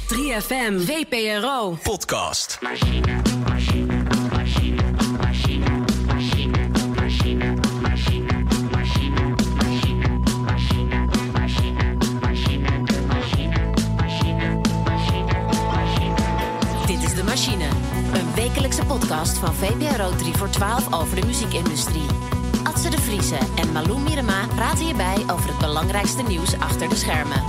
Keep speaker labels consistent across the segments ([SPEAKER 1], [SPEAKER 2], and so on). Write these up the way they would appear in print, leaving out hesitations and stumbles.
[SPEAKER 1] 3FM, VPRO.
[SPEAKER 2] Podcast.
[SPEAKER 1] Dit is De Machine, een wekelijkse podcast van VPRO 3 voor 12 over de muziekindustrie. Adse de Vriese en Malou Mirema praten hierbij over het belangrijkste nieuws achter de schermen.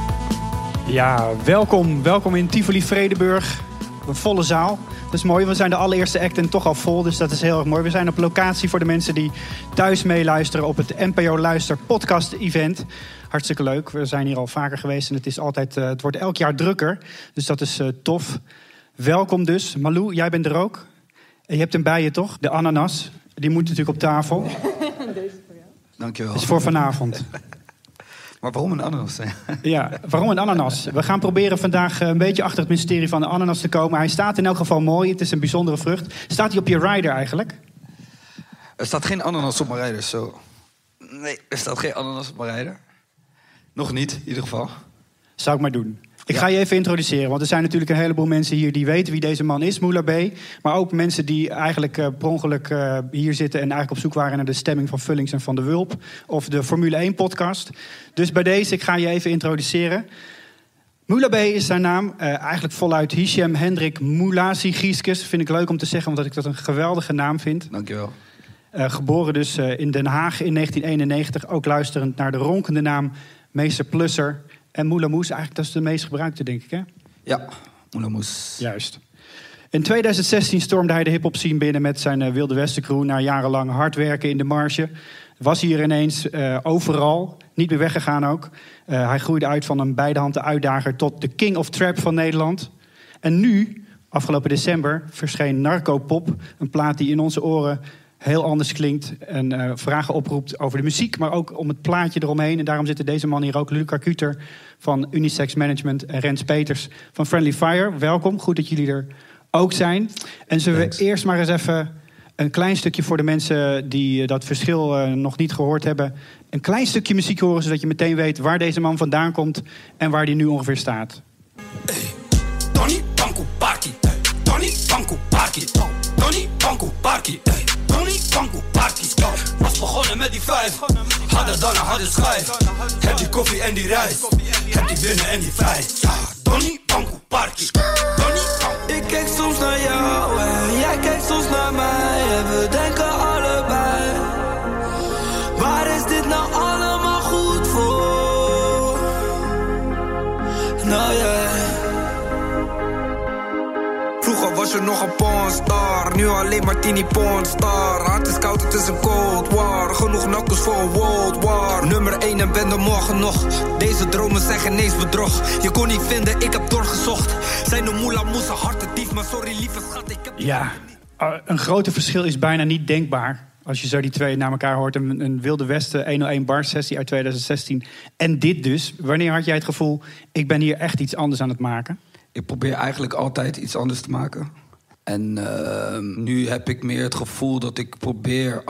[SPEAKER 3] Ja, welkom in Tivoli Vredenburg. Een volle zaal. Dat is mooi, we zijn de allereerste act en toch al vol, dus dat is heel erg mooi. We zijn op locatie voor de mensen die thuis meeluisteren op het NPO Luister podcast event. Hartstikke leuk, we zijn hier al vaker geweest en het wordt elk jaar drukker. Dus dat is tof. Welkom dus. Malou, jij bent er ook. En je hebt hem bij je toch? De ananas. Die moet natuurlijk op tafel.
[SPEAKER 4] Deze voor jou.
[SPEAKER 5] Dankjewel.
[SPEAKER 3] Dat is voor vanavond.
[SPEAKER 5] Maar waarom een ananas?
[SPEAKER 3] Ja, waarom een ananas? We gaan proberen vandaag een beetje achter het mysterie van de ananas te komen. Hij staat in elk geval mooi. Het is een bijzondere vrucht. Staat hij op je rider eigenlijk?
[SPEAKER 5] Er staat geen ananas op mijn rijder, zo. Nee, er staat geen ananas op mijn rijder. Nog niet, in ieder geval.
[SPEAKER 3] Zou ik maar doen. Ik ga je even introduceren, want er zijn natuurlijk een heleboel mensen hier die weten wie deze man is, Moula B. Maar ook mensen die eigenlijk per ongeluk hier zitten en eigenlijk op zoek waren naar de stemming van Vullings en Van de Wulp. Of de Formule 1 podcast. Dus bij deze, ik ga je even introduceren. Moula B is zijn naam. Eigenlijk voluit Hichem Hendrik Moulazi Gieskes. Vind ik leuk om te zeggen, omdat ik dat een geweldige naam vind.
[SPEAKER 5] Dankjewel.
[SPEAKER 3] Geboren dus in Den Haag in 1991. Ook luisterend naar de ronkende naam Meester Plusser. En Moula Moes, eigenlijk dat is de meest gebruikte, denk ik, hè?
[SPEAKER 5] Ja, Moula Moes.
[SPEAKER 3] Juist. In 2016 stormde hij de hip-hop scene binnen met zijn Wilde Westen crew. Na jarenlang hard werken in de marge. Was hier ineens overal. Niet meer weggegaan ook. Hij groeide uit van een beidehanden uitdager tot de king of trap van Nederland. En nu, afgelopen december, verscheen Narco Pop. Een plaat die in onze oren heel anders klinkt en vragen oproept over de muziek, maar ook om het plaatje eromheen. En daarom zitten deze man hier ook, Luca Kuter van Unisex Management en Rens Peters van Friendly Fire. Welkom, goed dat jullie er ook zijn. En zullen we eerst maar eens even een klein stukje voor de mensen die dat verschil nog niet gehoord hebben, een klein stukje muziek horen, zodat je meteen weet waar deze man vandaan komt en waar hij nu ongeveer staat.
[SPEAKER 2] Tony Panko Parky, Tony Panko Parky, Tony Panko Parky, Tony Panko Parky. Was begonnen met die 5, harder dan een harde schijf. Heb die koffie en die rijst, heb die winnen en die vijf. Ja, Tony Panko Parky, Tony Panko.
[SPEAKER 6] Ik kijk soms naar jou en jij kijkt soms naar mij. En we denken allebei, waar is dit nou allemaal goed voor? Nou ja. Vroeger was je nog een pornstar, nu alleen maar tini pornstar. Hart is koud, het is een cold war. Genoeg nakkels voor een world war. Nummer 1 en ben er morgen nog. Deze dromen zijn geen eens bedrog. Je kon niet vinden, ik heb doorgezocht. Zijn de moela moes, harten dief, maar sorry lieve schat, ik heb...
[SPEAKER 3] Ja, een grote verschil is bijna niet denkbaar. Als je zo die twee naar elkaar hoort. Een Wilde Westen 101 bar sessie uit 2016. En dit dus. Wanneer had jij het gevoel, ik ben hier echt iets anders aan het maken?
[SPEAKER 5] Ik probeer eigenlijk altijd iets anders te maken. En nu heb ik meer het gevoel dat ik probeer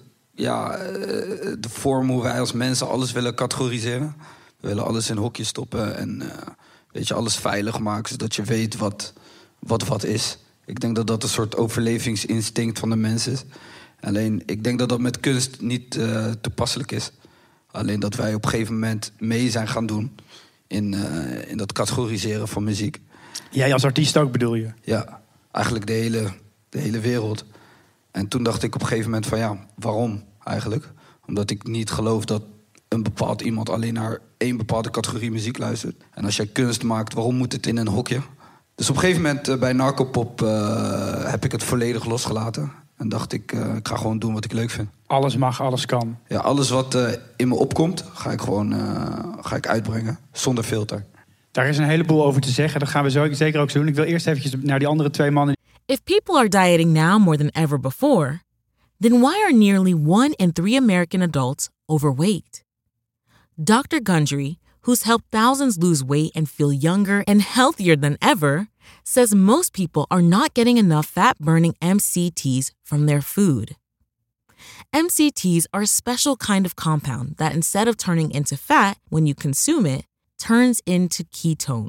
[SPEAKER 5] de vorm hoe wij als mensen alles willen categoriseren. We willen alles in hokjes stoppen en alles veilig maken, zodat je weet wat is. Ik denk dat dat een soort overlevingsinstinct van de mens is. Alleen, ik denk dat dat met kunst niet toepasselijk is. Alleen dat wij op een gegeven moment mee zijn gaan doen in dat categoriseren van muziek.
[SPEAKER 3] Jij als artiest ook, bedoel je?
[SPEAKER 5] Ja, eigenlijk de hele wereld. En toen dacht ik op een gegeven moment van ja, waarom eigenlijk? Omdat ik niet geloof dat een bepaald iemand alleen naar één bepaalde categorie muziek luistert. En als jij kunst maakt, waarom moet het in een hokje? Dus op een gegeven moment bij Narco Pop heb ik het volledig losgelaten. En dacht ik ga gewoon doen wat ik leuk vind.
[SPEAKER 3] Alles mag, alles kan.
[SPEAKER 5] Ja, alles wat in me opkomt, ga ik uitbrengen. Zonder filter.
[SPEAKER 3] Daar is een heleboel over te zeggen. Dat gaan we zo zeker ook zo doen. Ik wil eerst eventjes naar die andere twee mannen.
[SPEAKER 7] If people are dieting now more than ever before, then why are nearly 1 in 3 American adults overweight? Dr. Gundry, who's helped thousands lose weight and feel younger and healthier than ever, says most people are not getting enough fat-burning MCTs from their food. MCTs are a special kind of compound that instead of turning into fat when you consume it, turns into ketones,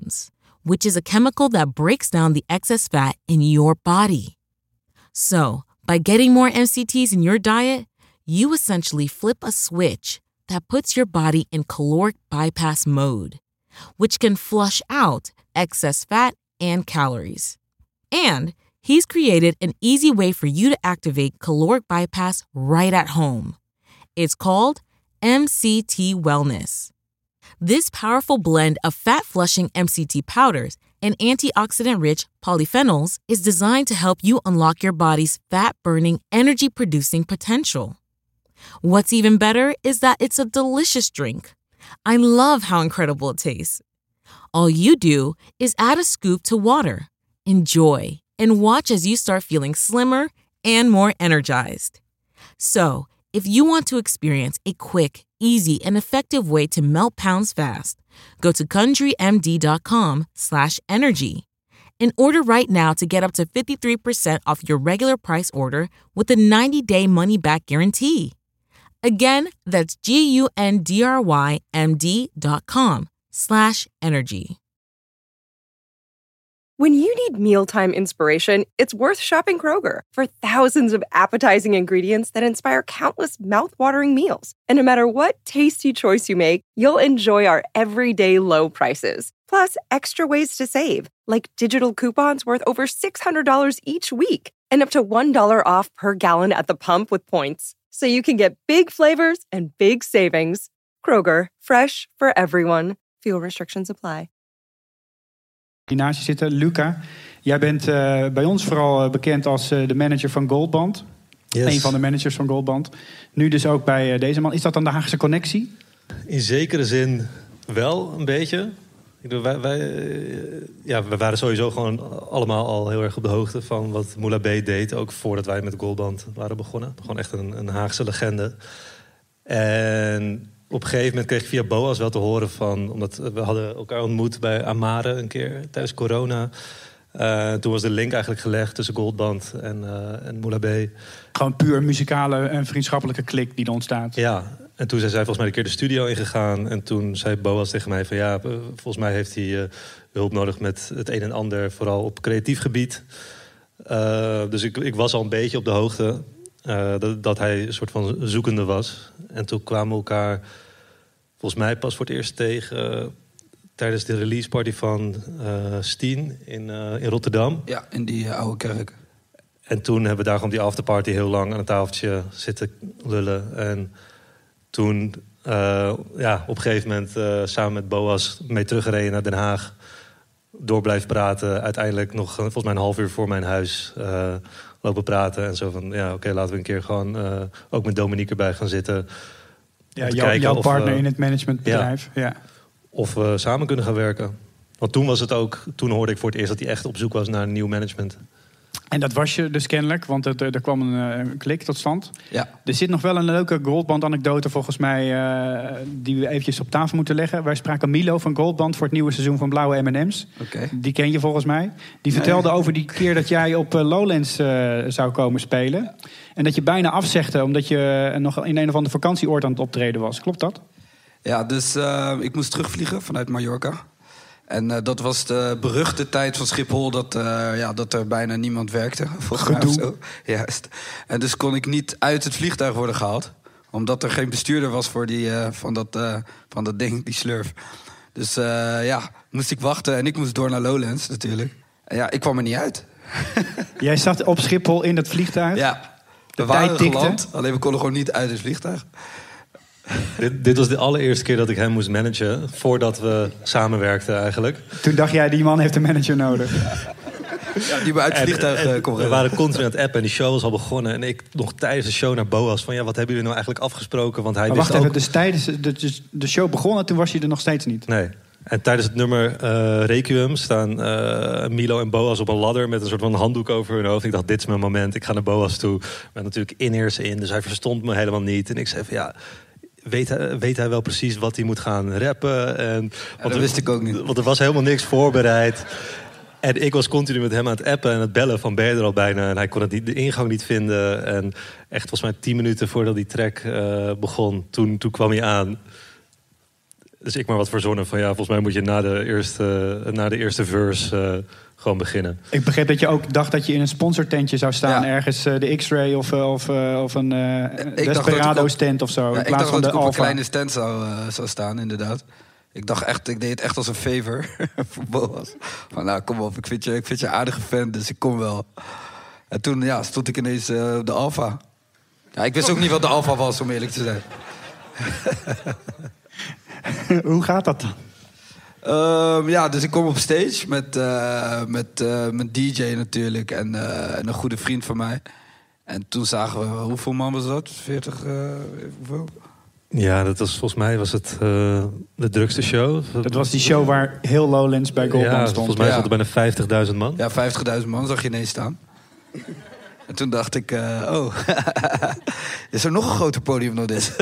[SPEAKER 7] which is a chemical that breaks down the excess fat in your body. So, by getting more MCTs in your diet, you essentially flip a switch that puts your body in caloric bypass mode, which can flush out excess fat and calories. And he's created an easy way for you to activate caloric bypass right at home. It's called MCT Wellness. This powerful blend of fat-flushing MCT powders and antioxidant-rich polyphenols is designed to help you unlock your body's fat-burning, energy-producing potential. What's even better is that it's a delicious drink. I love how incredible it tastes. All you do is add a scoop to water, enjoy, and watch as you start feeling slimmer and more energized. So, if you want to experience a quick, easy, and effective way to melt pounds fast, go to CountryMD.com/energy and order right now to get up to 53% off your regular price order with a 90-day money-back guarantee. Again, that's GUNDRYMD.com/energy.
[SPEAKER 4] When you need mealtime inspiration, it's worth shopping Kroger for thousands of appetizing ingredients that inspire countless mouth-watering meals. And no matter what tasty choice you make, you'll enjoy our everyday low prices. Plus, extra ways to save, like digital coupons worth over $600 each week and up to $1 off per gallon at the pump with points. So you can get big flavors and big savings. Kroger, fresh for everyone. Fuel restrictions apply.
[SPEAKER 3] Naast je zitten, Luca. Jij bent bij ons vooral bekend als de manager van Goldband.
[SPEAKER 8] Yes.
[SPEAKER 3] Een van de managers van Goldband. Nu dus ook bij deze man. Is dat dan de Haagse connectie?
[SPEAKER 8] In zekere zin wel een beetje. We waren sowieso gewoon allemaal al heel erg op de hoogte van wat Moula B deed. Ook voordat wij met Goldband waren begonnen. Gewoon echt een Haagse legende. En op een gegeven moment kreeg ik via Boas wel te horen van... omdat we hadden elkaar ontmoet bij Amare een keer tijdens corona. Toen was de link eigenlijk gelegd tussen Goldband en Moula B.
[SPEAKER 3] Gewoon puur muzikale en vriendschappelijke klik die er ontstaat.
[SPEAKER 8] Ja, en toen zijn zij volgens mij een keer de studio ingegaan. En toen zei Boas tegen mij van ja, volgens mij heeft hij hulp nodig met het een en ander. Vooral op creatief gebied. Dus ik was al een beetje op de hoogte dat hij een soort van zoekende was. En toen kwamen we elkaar volgens mij pas voor het eerst tegen... tijdens de release party van Steen in Rotterdam.
[SPEAKER 5] Ja, in die oude kerk.
[SPEAKER 8] En toen hebben we daar gewoon die afterparty heel lang aan een tafeltje zitten lullen. En toen op een gegeven moment samen met Boas mee teruggereden naar Den Haag. Door blijven praten. Uiteindelijk nog volgens mij een half uur voor mijn huis lopen praten. En zo van, ja, oké, laten we een keer gewoon ook met Dominique erbij gaan zitten.
[SPEAKER 3] Ja, jouw partner in het managementbedrijf. Ja.
[SPEAKER 8] Of we samen kunnen gaan werken. Want toen was het ook, toen hoorde ik voor het eerst dat hij echt op zoek was naar een nieuw management.
[SPEAKER 3] En dat was je dus kennelijk, want er kwam een klik tot stand.
[SPEAKER 5] Ja. Er
[SPEAKER 3] zit nog wel een leuke Goldband-anekdote volgens mij... die we eventjes op tafel moeten leggen. Wij spraken Milo van Goldband voor het nieuwe seizoen van Blauwe M&M's.
[SPEAKER 5] Okay.
[SPEAKER 3] Die ken je volgens mij. Die vertelde over die keer dat jij op Lowlands zou komen spelen. En dat je bijna afzegde omdat je nog in een of andere vakantieoord aan het optreden was. Klopt dat?
[SPEAKER 5] Ja, dus ik moest terugvliegen vanuit Mallorca. En dat was de beruchte tijd van Schiphol dat er bijna niemand werkte. Volgens mij of zo. Juist. En dus kon ik niet uit het vliegtuig worden gehaald. Omdat er geen bestuurder was voor van dat ding, die slurf. Dus moest ik wachten en ik moest door naar Lowlands natuurlijk. En ja, ik kwam er niet uit.
[SPEAKER 3] Jij zat op Schiphol in dat vliegtuig?
[SPEAKER 5] Ja, we waren geland. Alleen we konden gewoon niet uit het vliegtuig.
[SPEAKER 8] Dit was de allereerste keer dat ik hem moest managen. Voordat we samenwerkten eigenlijk.
[SPEAKER 3] Toen dacht jij, die man heeft een manager nodig.
[SPEAKER 5] Ja, die me uit het vliegtuig kon
[SPEAKER 8] we waren continu aan het appen en die show was al begonnen. En ik nog tijdens de show naar Boas van... ja, wat hebben jullie nou eigenlijk afgesproken? Want hij
[SPEAKER 3] maar
[SPEAKER 8] wist
[SPEAKER 3] wacht even,
[SPEAKER 8] ook...
[SPEAKER 3] dus tijdens de show begonnen, toen was je er nog steeds niet?
[SPEAKER 8] Nee. En tijdens het nummer Requiem staan Milo en Boas op een ladder... met een soort van handdoek over hun hoofd. Ik dacht, dit is mijn moment, ik ga naar Boas toe. Maar natuurlijk in-ears in, dus hij verstond me helemaal niet. En ik zei van ja... Weet hij wel precies wat hij moet gaan rappen?
[SPEAKER 5] Dat wist ik ook niet.
[SPEAKER 8] Want er was helemaal niks voorbereid. En ik was continu met hem aan het appen en het bellen van ben je er al bijna? En hij kon de ingang niet vinden. En echt volgens mij 10 minuten voordat die track begon, toen kwam hij aan. Dus ik maar wat verzonnen van volgens mij moet je na de eerste verse gewoon beginnen.
[SPEAKER 3] Ik begreep dat je ook dacht dat je in een sponsortentje zou staan. Ergens de X-Ray of een Desperado's tent of zo.
[SPEAKER 5] Ja,
[SPEAKER 3] in plaats
[SPEAKER 5] ik dacht
[SPEAKER 3] van
[SPEAKER 5] dat
[SPEAKER 3] de
[SPEAKER 5] ik op een
[SPEAKER 3] Alpha.
[SPEAKER 5] kleine stand zou staan, inderdaad. Ik deed het echt als een favor voor Boas. Van nou, kom op, ik vind je een aardige fan, dus ik kom wel. En toen stond ik ineens op de Alpha. Ja, ik wist ook niet wat de Alpha was, om eerlijk te zijn.
[SPEAKER 3] Hoe gaat dat dan?
[SPEAKER 5] Dus ik kom op stage met mijn DJ natuurlijk en een goede vriend van mij. En toen zagen we, hoeveel man was dat? 40, hoeveel?
[SPEAKER 8] Ja, dat was volgens mij de drukste show.
[SPEAKER 3] Dat was die show waar heel Lowlands bij Goldman stond.
[SPEAKER 8] Volgens mij stond er bijna 50.000 man.
[SPEAKER 5] Ja, 50.000 man zag je ineens staan. En toen dacht ik, is er nog een groter podium dan dit?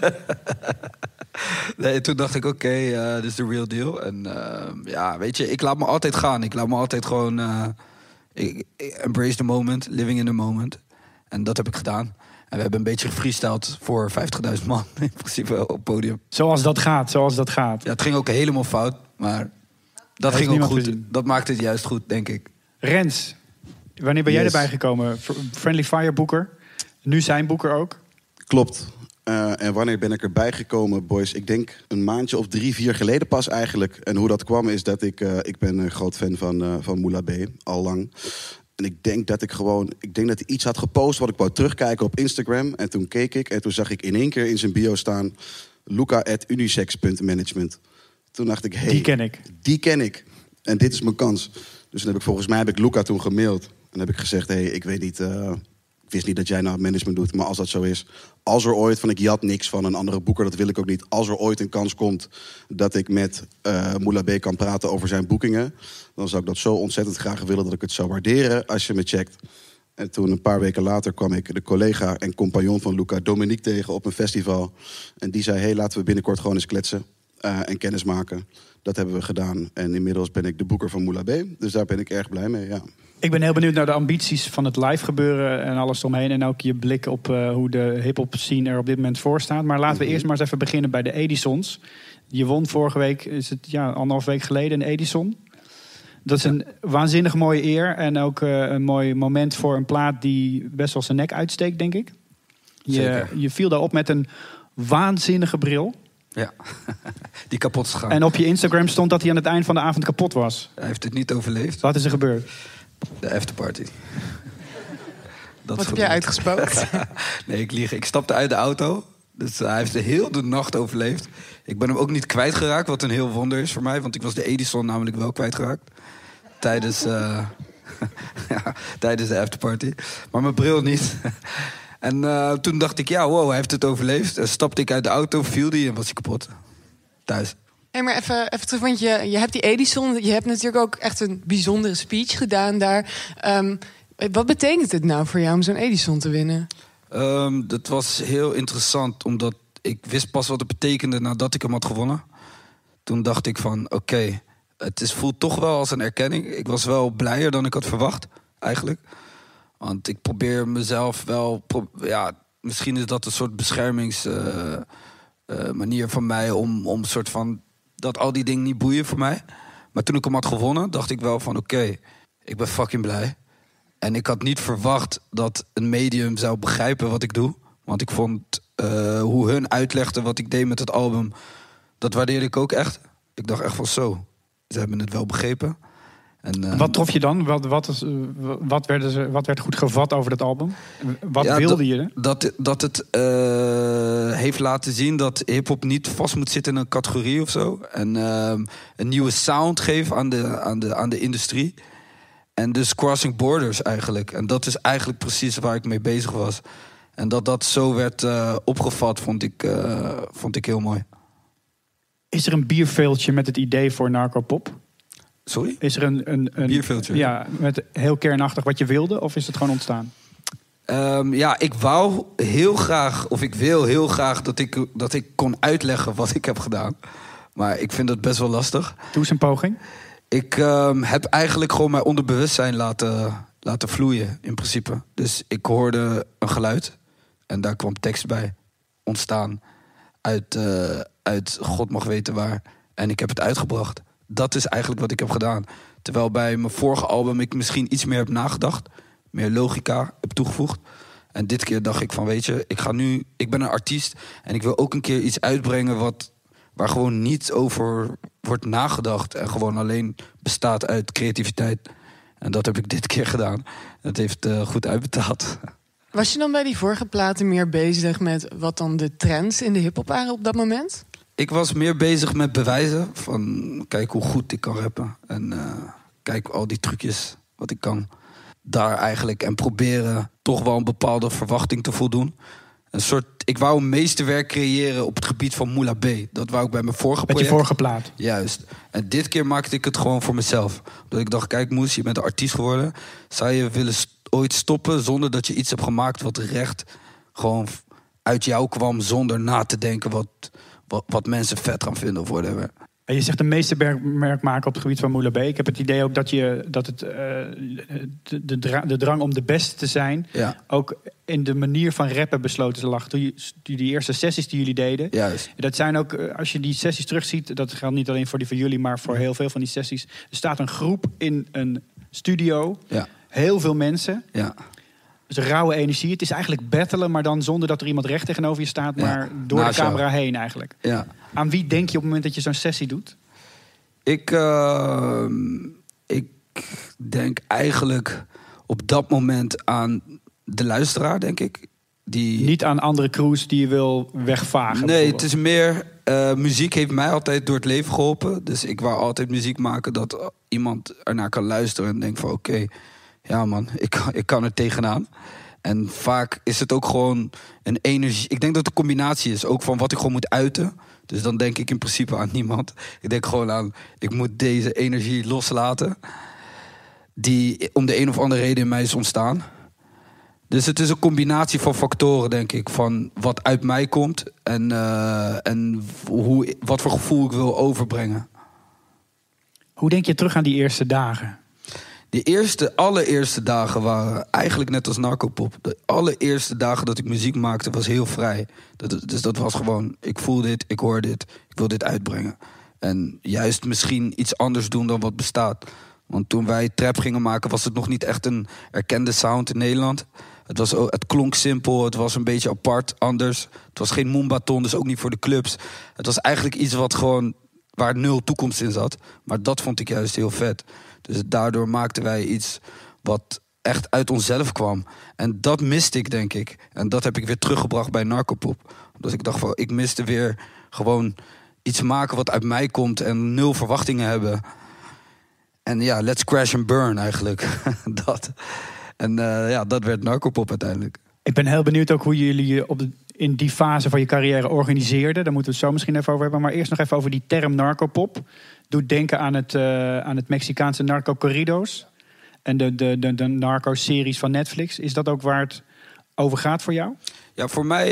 [SPEAKER 5] Nee, toen dacht ik, oké, dit is de real deal. En weet je, ik laat me altijd gaan. Ik laat me altijd gewoon ik embrace the moment, living in the moment. En dat heb ik gedaan. En we hebben een beetje gefreestyled voor 50.000 man in principe op het podium.
[SPEAKER 3] Zoals dat gaat.
[SPEAKER 5] Ja, het ging ook helemaal fout, maar dat ging ook goed. Dat maakte het juist goed, denk ik.
[SPEAKER 3] Rens, wanneer ben jij erbij gekomen? Friendly Fire boeker. Nu zijn boeker ook.
[SPEAKER 9] Klopt. En wanneer ben ik erbij gekomen, boys? Ik denk een maandje of 3-4 geleden pas eigenlijk. En hoe dat kwam is dat ik ben een groot fan van Moula B, al lang. En ik denk dat hij iets had gepost wat ik wou terugkijken op Instagram. En toen keek ik en toen zag ik in één keer in zijn bio staan Luca@unisex.management. Toen dacht ik, hey, die ken ik. En dit is mijn kans. Dus dan volgens mij heb ik Luca toen gemaild. En heb ik gezegd, hey, ik weet niet, ik wist niet dat jij nou management doet. Maar als dat zo is, als er ooit, ik jat niks van een andere boeker, dat wil ik ook niet. Als er ooit een kans komt dat ik met Moula B kan praten over zijn boekingen, dan zou ik dat zo ontzettend graag willen dat ik het zou waarderen als je me checkt. En toen een paar weken later kwam ik de collega en compagnon van Luca, Dominique, tegen op een festival. En die zei, hey, laten we binnenkort gewoon eens kletsen en kennis maken. Dat hebben we gedaan. En inmiddels ben ik de boeker van Moula B. Dus daar ben ik erg blij mee, ja.
[SPEAKER 3] Ik ben heel benieuwd naar de ambities van het live gebeuren en alles omheen. En ook je blik op hoe de hip-hop scene er op dit moment voor staat. Maar laten we eerst maar eens even beginnen bij de Edisons. Je won vorige week, is het 1,5 week geleden, een Edison. Dat is een waanzinnig mooie eer. En ook een mooi moment voor een plaat die best wel zijn nek uitsteekt, denk ik. Je viel daarop met een waanzinnige bril.
[SPEAKER 5] Ja, die kapot is gegaan.
[SPEAKER 3] En op je Instagram stond dat hij aan het eind van de avond kapot was.
[SPEAKER 5] Hij heeft het niet overleefd.
[SPEAKER 3] Wat is er gebeurd?
[SPEAKER 5] De afterparty.
[SPEAKER 10] Wat heb jij uitgespookt?
[SPEAKER 5] Nee, ik lieg. Ik stapte uit de auto. Dus hij heeft de hele nacht overleefd. Ik ben hem ook niet kwijtgeraakt, wat een heel wonder is voor mij. Want ik was de Edison namelijk wel kwijtgeraakt. Tijdens de afterparty. Maar mijn bril niet. En toen dacht ik, wow, hij heeft het overleefd. En stapte ik uit de auto, viel die en was hij kapot. Thuis.
[SPEAKER 10] Hey, maar even terug, want je hebt die Edison. Je hebt natuurlijk ook echt een bijzondere speech gedaan daar. Wat betekent het nou voor jou om zo'n Edison te winnen?
[SPEAKER 5] Dat was heel interessant, omdat ik wist pas wat het betekende nadat ik hem had gewonnen. Toen dacht ik van, oké, het voelt toch wel als een erkenning. Ik was wel blijer dan ik had verwacht, eigenlijk. Want ik probeer mezelf wel... misschien is dat een soort beschermingsmanier van mij om soort van... dat al die dingen niet boeien voor mij. Maar toen ik hem had gewonnen, dacht ik wel van oké, ik ben fucking blij. En ik had niet verwacht dat een medium zou begrijpen wat ik doe. Want ik vond hoe hun uitlegden wat ik deed met het album... dat waardeerde ik ook echt. Ik dacht echt van zo, ze hebben het wel begrepen. En,
[SPEAKER 3] wat trof je dan? Wat werd goed gevat over dat album? Wat wilde je?
[SPEAKER 5] Dat het heeft laten zien dat hiphop niet vast moet zitten in een categorie of zo. En een nieuwe sound geven aan de industrie. En dus crossing borders eigenlijk. En dat is eigenlijk precies waar ik mee bezig was. En dat zo werd opgevat, vond ik heel mooi.
[SPEAKER 3] Is er een bierveeltje met het idee voor narcopop?
[SPEAKER 5] Sorry?
[SPEAKER 3] Is er een
[SPEAKER 5] bierveeltje?
[SPEAKER 3] Ja, met heel kernachtig wat je wilde? Of is het gewoon ontstaan?
[SPEAKER 5] Ik wou heel graag, of ik wil heel graag... dat ik kon uitleggen wat ik heb gedaan. Maar ik vind dat best wel lastig.
[SPEAKER 3] Doe eens een poging.
[SPEAKER 5] Ik heb eigenlijk gewoon mijn onderbewustzijn laten vloeien, in principe. Dus ik hoorde een geluid en daar kwam tekst bij ontstaan. uit God mag weten waar. En ik heb het uitgebracht. Dat is eigenlijk wat ik heb gedaan. Terwijl bij mijn vorige album ik misschien iets meer heb nagedacht. Meer logica heb toegevoegd. En dit keer dacht ik van, weet je, ik ben een artiest. En ik wil ook een keer iets uitbrengen waar gewoon niet over wordt nagedacht. En gewoon alleen bestaat uit creativiteit. En dat heb ik dit keer gedaan. Het heeft goed uitbetaald.
[SPEAKER 10] Was je dan bij die vorige platen meer bezig met wat dan de trends in de hiphop waren op dat moment?
[SPEAKER 5] Ik was meer bezig met bewijzen. Van kijk hoe goed ik kan rappen. En kijk al die trucjes wat ik kan. Daar eigenlijk. En proberen toch wel een bepaalde verwachting te voldoen. Ik wou een meesterwerk creëren op het gebied van Moula B. Dat wou ik bij mijn vorige project.
[SPEAKER 3] Met je vorige plaat.
[SPEAKER 5] Juist. En dit keer maakte ik het gewoon voor mezelf. Omdat ik dacht, kijk Moes, je bent een artiest geworden. Zou je willen ooit stoppen zonder dat je iets hebt gemaakt wat recht gewoon uit jou kwam, zonder na te denken wat mensen vet gaan vinden of whatever.
[SPEAKER 3] En je zegt een meesterwerk maken op het gebied van Moula B. Ik heb het idee ook dat de drang om de beste te zijn,
[SPEAKER 5] ja,
[SPEAKER 3] ook in de manier van rappen besloten te lachen. Toen die eerste sessies die jullie deden.
[SPEAKER 5] Juist.
[SPEAKER 3] Dat zijn ook, als je die sessies terugziet, dat geldt niet alleen voor die van jullie, maar voor heel veel van die sessies. Er staat een groep in een studio.
[SPEAKER 5] Ja.
[SPEAKER 3] Heel veel mensen.
[SPEAKER 5] Ja.
[SPEAKER 3] Dus rauwe energie. Het is eigenlijk battelen, maar dan zonder dat er iemand recht tegenover je staat, maar door de camera heen eigenlijk.
[SPEAKER 5] Ja.
[SPEAKER 3] Aan wie denk je op het moment dat je zo'n sessie doet?
[SPEAKER 5] Ik denk eigenlijk op dat moment aan de luisteraar, denk ik.
[SPEAKER 3] Niet aan andere crews die je wil wegvagen?
[SPEAKER 5] Nee, het is meer... muziek heeft mij altijd door het leven geholpen. Dus ik wou altijd muziek maken dat iemand ernaar kan luisteren en denkt van oké, ja man, ik kan er tegenaan. En vaak is het ook gewoon een energie. Ik denk dat het een combinatie is, ook van wat ik gewoon moet uiten. Dus dan denk ik in principe aan niemand. Ik denk gewoon aan, ik moet deze energie loslaten. Die om de een of andere reden in mij is ontstaan. Dus het is een combinatie van factoren, denk ik. Van wat uit mij komt en wat voor gevoel ik wil overbrengen.
[SPEAKER 3] Hoe denk je terug aan die eerste dagen?
[SPEAKER 5] De allereerste dagen waren eigenlijk net als Narcopop. De allereerste dagen dat ik muziek maakte was heel vrij. Dus dat was gewoon, ik voel dit, ik hoor dit, ik wil dit uitbrengen. En juist misschien iets anders doen dan wat bestaat. Want toen wij trap gingen maken was het nog niet echt een erkende sound in Nederland. Het klonk simpel, het was een beetje apart, anders. Het was geen Moombaton, dus ook niet voor de clubs. Het was eigenlijk iets waar 0 toekomst in zat. Maar dat vond ik juist heel vet. Dus daardoor maakten wij iets wat echt uit onszelf kwam. En dat miste ik, denk ik. En dat heb ik weer teruggebracht bij Narcopop. Omdat ik dacht van, ik miste weer gewoon iets maken wat uit mij komt en 0 verwachtingen hebben. En ja, let's crash and burn eigenlijk. Dat. En dat werd Narcopop uiteindelijk. Ik
[SPEAKER 3] ben heel benieuwd ook hoe jullie je in die fase van je carrière organiseerden. Daar moeten we het zo misschien even over hebben. Maar eerst nog even over die term Narcopop. Doet denken aan het Mexicaanse Narco Corridos. En de narco-series van Netflix. Is dat ook waar het over gaat voor jou?
[SPEAKER 5] Ja, voor mij...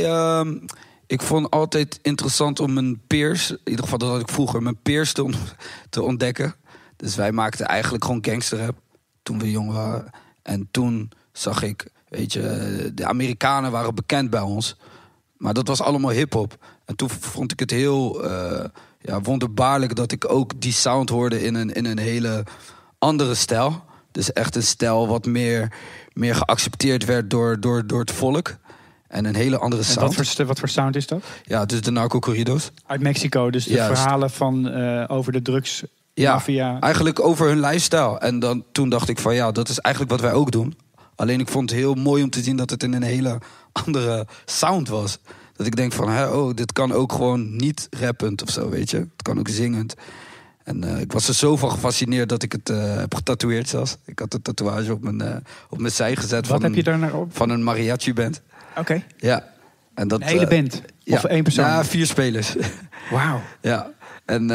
[SPEAKER 5] ik vond altijd interessant om mijn peers... in ieder geval dat had ik vroeger... mijn peers te ontdekken. Dus wij maakten eigenlijk gewoon gangsterrap toen we jong waren. En toen zag ik... weet je, de Amerikanen waren bekend bij ons. Maar dat was allemaal hiphop. En toen vond ik het heel wonderbaarlijk dat ik ook die sound hoorde in een hele andere stijl. Dus echt een stijl wat meer geaccepteerd werd door het volk. En een hele andere sound.
[SPEAKER 3] En wat voor sound is dat?
[SPEAKER 5] Ja, dus de Narco Corridos.
[SPEAKER 3] Uit Mexico, dus de verhalen van over de drugs.
[SPEAKER 5] Ja,
[SPEAKER 3] mafia.
[SPEAKER 5] Eigenlijk over hun lifestyle. En toen dacht ik van dat is eigenlijk wat wij ook doen. Alleen ik vond het heel mooi om te zien dat het in een hele andere sound was. Dat ik denk van, dit kan ook gewoon niet rappend of zo, weet je. Het kan ook zingend. En ik was er zo van gefascineerd dat ik het heb getatoeëerd zelfs. Ik had een tatoeage op mijn zij gezet.
[SPEAKER 3] Wat heb je daar naar op?
[SPEAKER 5] Van een mariachi-band.
[SPEAKER 3] Oké.
[SPEAKER 5] Ja. En dat,
[SPEAKER 3] een hele band? Of 1 persoon?
[SPEAKER 5] Ja, 4 spelers. Wauw. Ja. En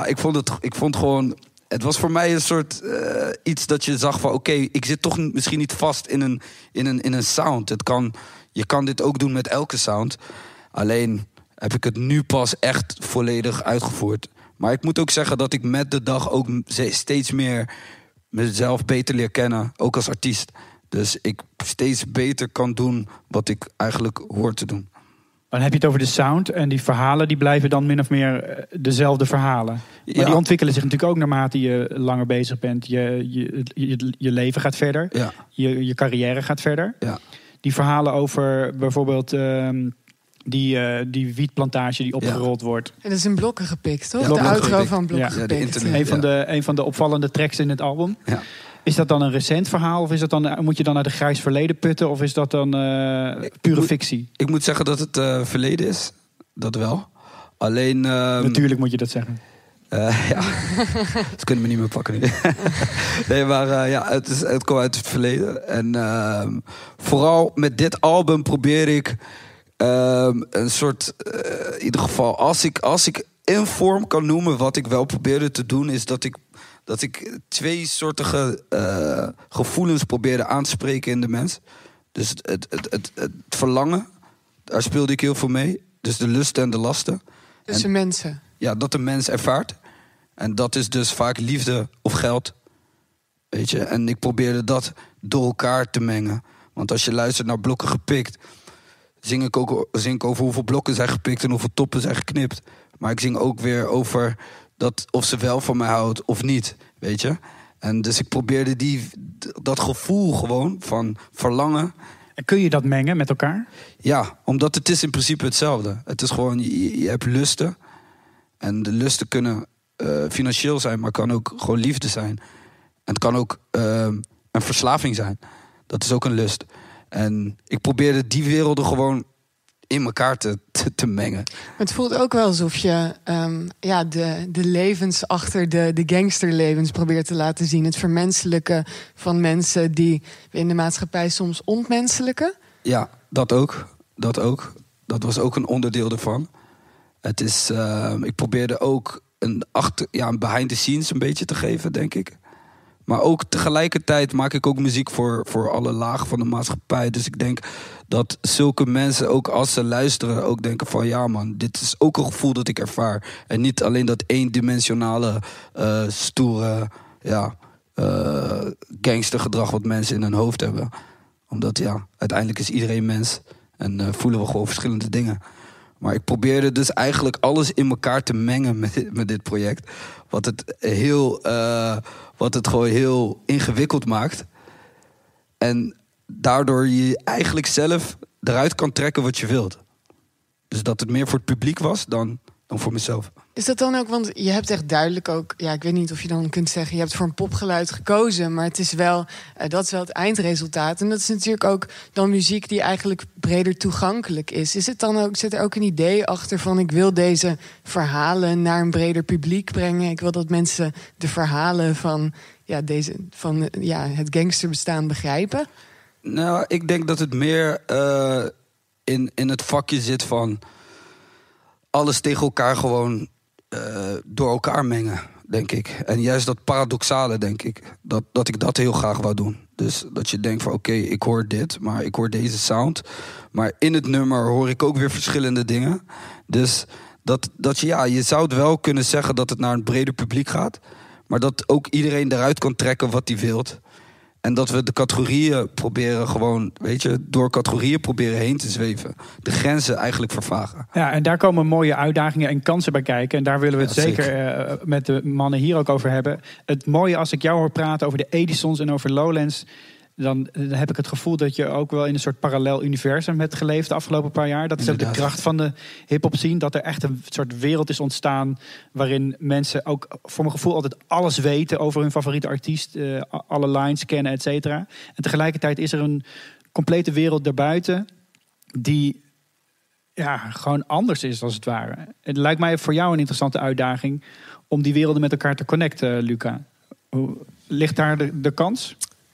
[SPEAKER 5] ik vond gewoon... Het was voor mij een soort iets dat je zag van... oké, ik zit toch misschien niet vast in een sound. Je kan dit ook doen met elke sound. Alleen heb ik het nu pas echt volledig uitgevoerd. Maar ik moet ook zeggen dat ik met de dag ook steeds meer mezelf beter leer kennen. Ook als artiest. Dus ik steeds beter kan doen wat ik eigenlijk hoor te doen.
[SPEAKER 3] Dan heb je het over de sound en die verhalen die blijven dan min of meer dezelfde verhalen. Maar die ontwikkelen zich natuurlijk ook naarmate je langer bezig bent. Je leven gaat verder, je carrière gaat verder. Ja. Die verhalen over bijvoorbeeld die wietplantage die opgerold wordt.
[SPEAKER 10] En dat is in blokken gepikt, toch? De outro van blokken gepikt.
[SPEAKER 3] Een van de opvallende tracks in het album. Ja. Is dat dan een recent verhaal? Of is dat dan, moet je dan naar de grijs verleden putten? Of is dat dan pure fictie?
[SPEAKER 5] Ik moet zeggen dat het verleden is. Dat wel. Alleen...
[SPEAKER 3] Natuurlijk moet je dat zeggen.
[SPEAKER 5] Ja, ze kunnen me niet meer pakken nu. Nee, maar het komt uit het verleden. En vooral met dit album probeer ik een soort... in ieder geval, als ik een vorm kan noemen wat ik wel probeerde te doen... is dat ik tweesoortige gevoelens probeerde aan te spreken in de mens. Dus het verlangen, daar speelde ik heel veel mee. Dus de lusten en de lasten.
[SPEAKER 10] Tussen mensen.
[SPEAKER 5] Ja, dat de mens ervaart. En dat is dus vaak liefde of geld. Weet je, en ik probeerde dat door elkaar te mengen. Want als je luistert naar Blokken gepikt... zing ik over hoeveel blokken zijn gepikt en hoeveel toppen zijn geknipt. Maar ik zing ook weer over... dat of ze wel van mij houdt of niet, weet je. En dus ik probeerde dat gevoel gewoon van verlangen.
[SPEAKER 3] En kun je dat mengen met elkaar?
[SPEAKER 5] Ja, omdat het is in principe hetzelfde. Het is gewoon, je hebt lusten. En de lusten kunnen financieel zijn, maar kan ook gewoon liefde zijn. En het kan ook een verslaving zijn. Dat is ook een lust. En ik probeerde die werelden gewoon in elkaar te mengen.
[SPEAKER 10] Het voelt ook wel alsof je de levens achter de gangsterlevens probeert te laten zien. Het vermenselijken van mensen die we in de maatschappij soms ontmenselijken. Ja,
[SPEAKER 5] dat ook. Dat was ook een onderdeel ervan. Het is, ik probeerde ook een behind the scenes een beetje te geven, denk ik. Maar ook tegelijkertijd maak ik ook muziek voor alle lagen van de maatschappij. Dus ik denk dat zulke mensen ook als ze luisteren ook denken van... ja man, dit is ook een gevoel dat ik ervaar. En niet alleen dat eendimensionale, stoere gangstergedrag wat mensen in hun hoofd hebben. Omdat uiteindelijk is iedereen mens en voelen we gewoon verschillende dingen. Maar ik probeerde dus eigenlijk alles in elkaar te mengen met dit project. Wat het gewoon heel ingewikkeld maakt. En daardoor je eigenlijk zelf eruit kan trekken wat je wilt. Dus dat het meer voor het publiek was dan voor mezelf.
[SPEAKER 10] Is dat dan ook, want je hebt echt duidelijk ook... ja, ik weet niet of je dan kunt zeggen... je hebt voor een popgeluid gekozen, maar het is wel... dat is wel het eindresultaat. En dat is natuurlijk ook dan muziek die eigenlijk breder toegankelijk is. Is het dan ook, zit er ook een idee achter van... ik wil deze verhalen naar een breder publiek brengen? Ik wil dat mensen de verhalen van het gangsterbestaan begrijpen?
[SPEAKER 5] Nou, ik denk dat het meer in het vakje zit van... alles tegen elkaar gewoon door elkaar mengen, denk ik. En juist dat paradoxale, denk ik. Dat ik dat heel graag wou doen. Dus dat je denkt van oké, ik hoor dit, maar ik hoor deze sound. Maar in het nummer hoor ik ook weer verschillende dingen. Dus je zou het wel kunnen zeggen dat het naar een breder publiek gaat. Maar dat ook iedereen eruit kan trekken wat hij wilt. En dat we de categorieën proberen gewoon, door categorieën proberen heen te zweven. De grenzen eigenlijk vervagen.
[SPEAKER 3] Ja, en daar komen mooie uitdagingen en kansen bij kijken. En daar willen we het zeker met de mannen hier ook over hebben. Het mooie als ik jou hoor praten over de Edisons en over Lowlands... dan heb ik het gevoel dat je ook wel in een soort parallel universum hebt geleefd de afgelopen paar jaar. Dat is ook de kracht van de hip-hop scene. Dat er echt een soort wereld is ontstaan waarin mensen ook voor mijn gevoel altijd alles weten over hun favoriete artiest. Alle lines kennen, et cetera. En tegelijkertijd is er een complete wereld daarbuiten die gewoon anders is als het ware. Het lijkt mij voor jou een interessante uitdaging om die werelden met elkaar te connecten, Luca. Ligt daar de kans?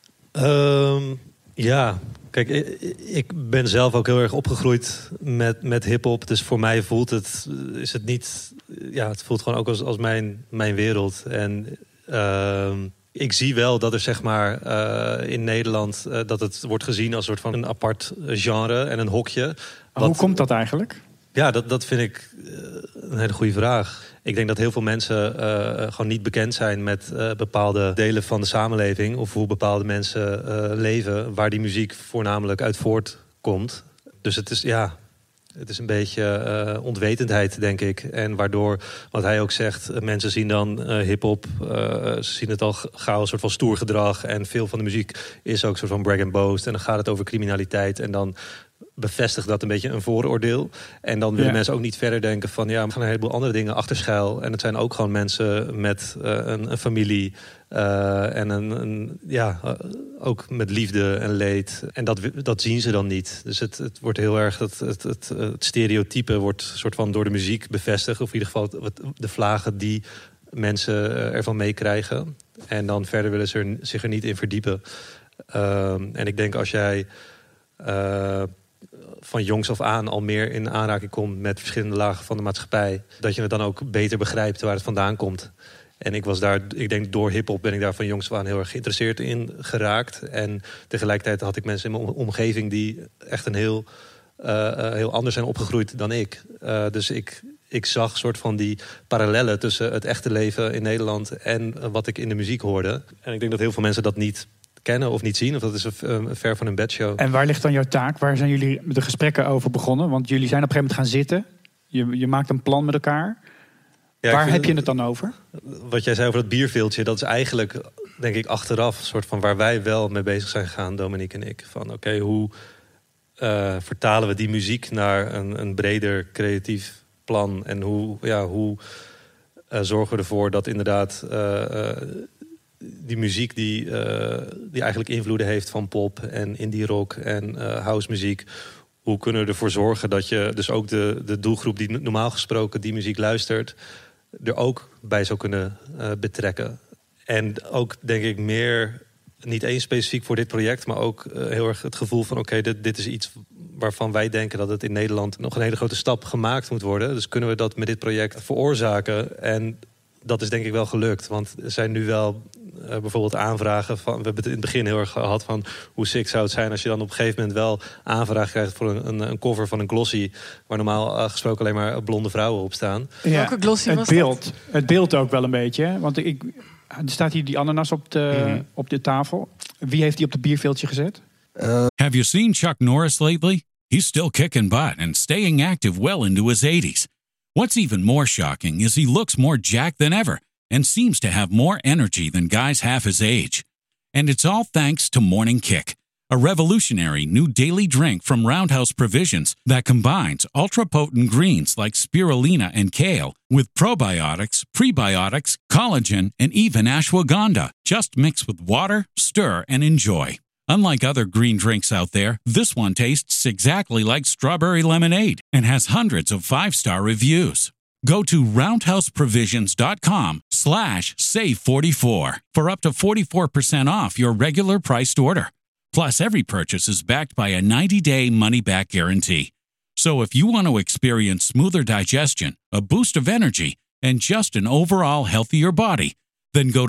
[SPEAKER 8] Kijk, ik ben zelf ook heel erg opgegroeid met hiphop. Dus voor mij voelt het niet... Ja, het voelt gewoon ook als mijn wereld. En ik zie wel dat er zeg maar in Nederland... dat het wordt gezien als een soort van een apart genre en een hokje.
[SPEAKER 3] Hoe komt dat eigenlijk?
[SPEAKER 8] Ja, dat vind ik een hele goede vraag. Ik denk dat heel veel mensen gewoon niet bekend zijn met bepaalde delen van de samenleving... of hoe bepaalde mensen leven, waar die muziek voornamelijk uit voortkomt. Dus het is, Het is een beetje onwetendheid, denk ik. En waardoor, wat hij ook zegt, mensen zien dan hiphop. Ze zien het al gauw een soort van stoer gedrag. En veel van de muziek is ook een soort van brag and boast. En dan gaat het over criminaliteit. En dan bevestigt dat een beetje een vooroordeel. En dan willen mensen ook niet verder denken van... we gaan een heleboel andere dingen achter schuil. En het zijn ook gewoon mensen met een familie... en ook met liefde en leed. En dat zien ze dan niet. Dus het wordt heel erg... Het stereotype wordt soort van door de muziek bevestigd. Of in ieder geval de vlagen die mensen ervan meekrijgen. En dan verder willen ze zich er niet in verdiepen. En ik denk als jij... van jongs af aan al meer in aanraking komt met verschillende lagen van de maatschappij, dat je het dan ook beter begrijpt waar het vandaan komt. En ik denk door hiphop ben ik daar van jongs af aan heel erg geïnteresseerd in geraakt. En tegelijkertijd had ik mensen in mijn omgeving die echt een heel anders zijn opgegroeid dan ik. Dus ik zag soort van die parallellen tussen het echte leven in Nederland en wat ik in de muziek hoorde. En ik denk dat heel veel mensen dat niet kennen of niet zien. Of dat is een ver van hun bedshow.
[SPEAKER 3] En waar ligt dan jouw taak? Waar zijn jullie de gesprekken over begonnen? Want jullie zijn op een gegeven moment gaan zitten. Je maakt een plan met elkaar. Ja, waar heb je het dan over?
[SPEAKER 8] Wat jij zei over dat bierveeltje, dat is eigenlijk, denk ik, achteraf soort van waar wij wel mee bezig zijn gegaan, Dominique en ik. Van oké, hoe vertalen we die muziek naar een breder creatief plan? En hoe zorgen we ervoor dat inderdaad die muziek die eigenlijk invloeden heeft van pop en indie rock en house muziek, hoe kunnen we ervoor zorgen dat je dus ook de doelgroep die normaal gesproken die muziek luistert, er ook bij zou kunnen betrekken. En ook, denk ik, meer, niet eens specifiek voor dit project, maar ook heel erg het gevoel van oké, dit is iets waarvan wij denken dat het in Nederland nog een hele grote stap gemaakt moet worden. Dus kunnen we dat met dit project veroorzaken? En dat is denk ik wel gelukt. Want er zijn nu wel bijvoorbeeld aanvragen van, we hebben het in het begin heel erg gehad van hoe sick zou het zijn als je dan op een gegeven moment wel aanvraag krijgt voor een cover van een glossy, waar normaal gesproken alleen maar blonde vrouwen op staan.
[SPEAKER 10] Ja, welke glossy was dat?
[SPEAKER 3] Het beeld ook wel een beetje. Hè? Want er staat hier die ananas op de tafel. Wie heeft die op het bierveeltje gezet?
[SPEAKER 11] Have you seen Chuck Norris lately? He's still kicking butt and staying active well into his 80s. What's even more shocking is he looks more jacked than ever and seems to have more energy than guys half his age. And it's all thanks to Morning Kick, a revolutionary new daily drink from Roundhouse Provisions that combines ultra-potent greens like spirulina and kale with probiotics, prebiotics, collagen, and even ashwagandha. Just mix with water, stir, and enjoy. Unlike other green drinks out there, this one tastes exactly like strawberry lemonade and has hundreds of 5-star reviews. Go to roundhouseprovisions.com/save44 for up to 44% off your regular priced order. Plus, every purchase is backed by a 90-day money-back guarantee. So if you want to experience smoother digestion, a boost of energy, and just an overall healthier body, then go to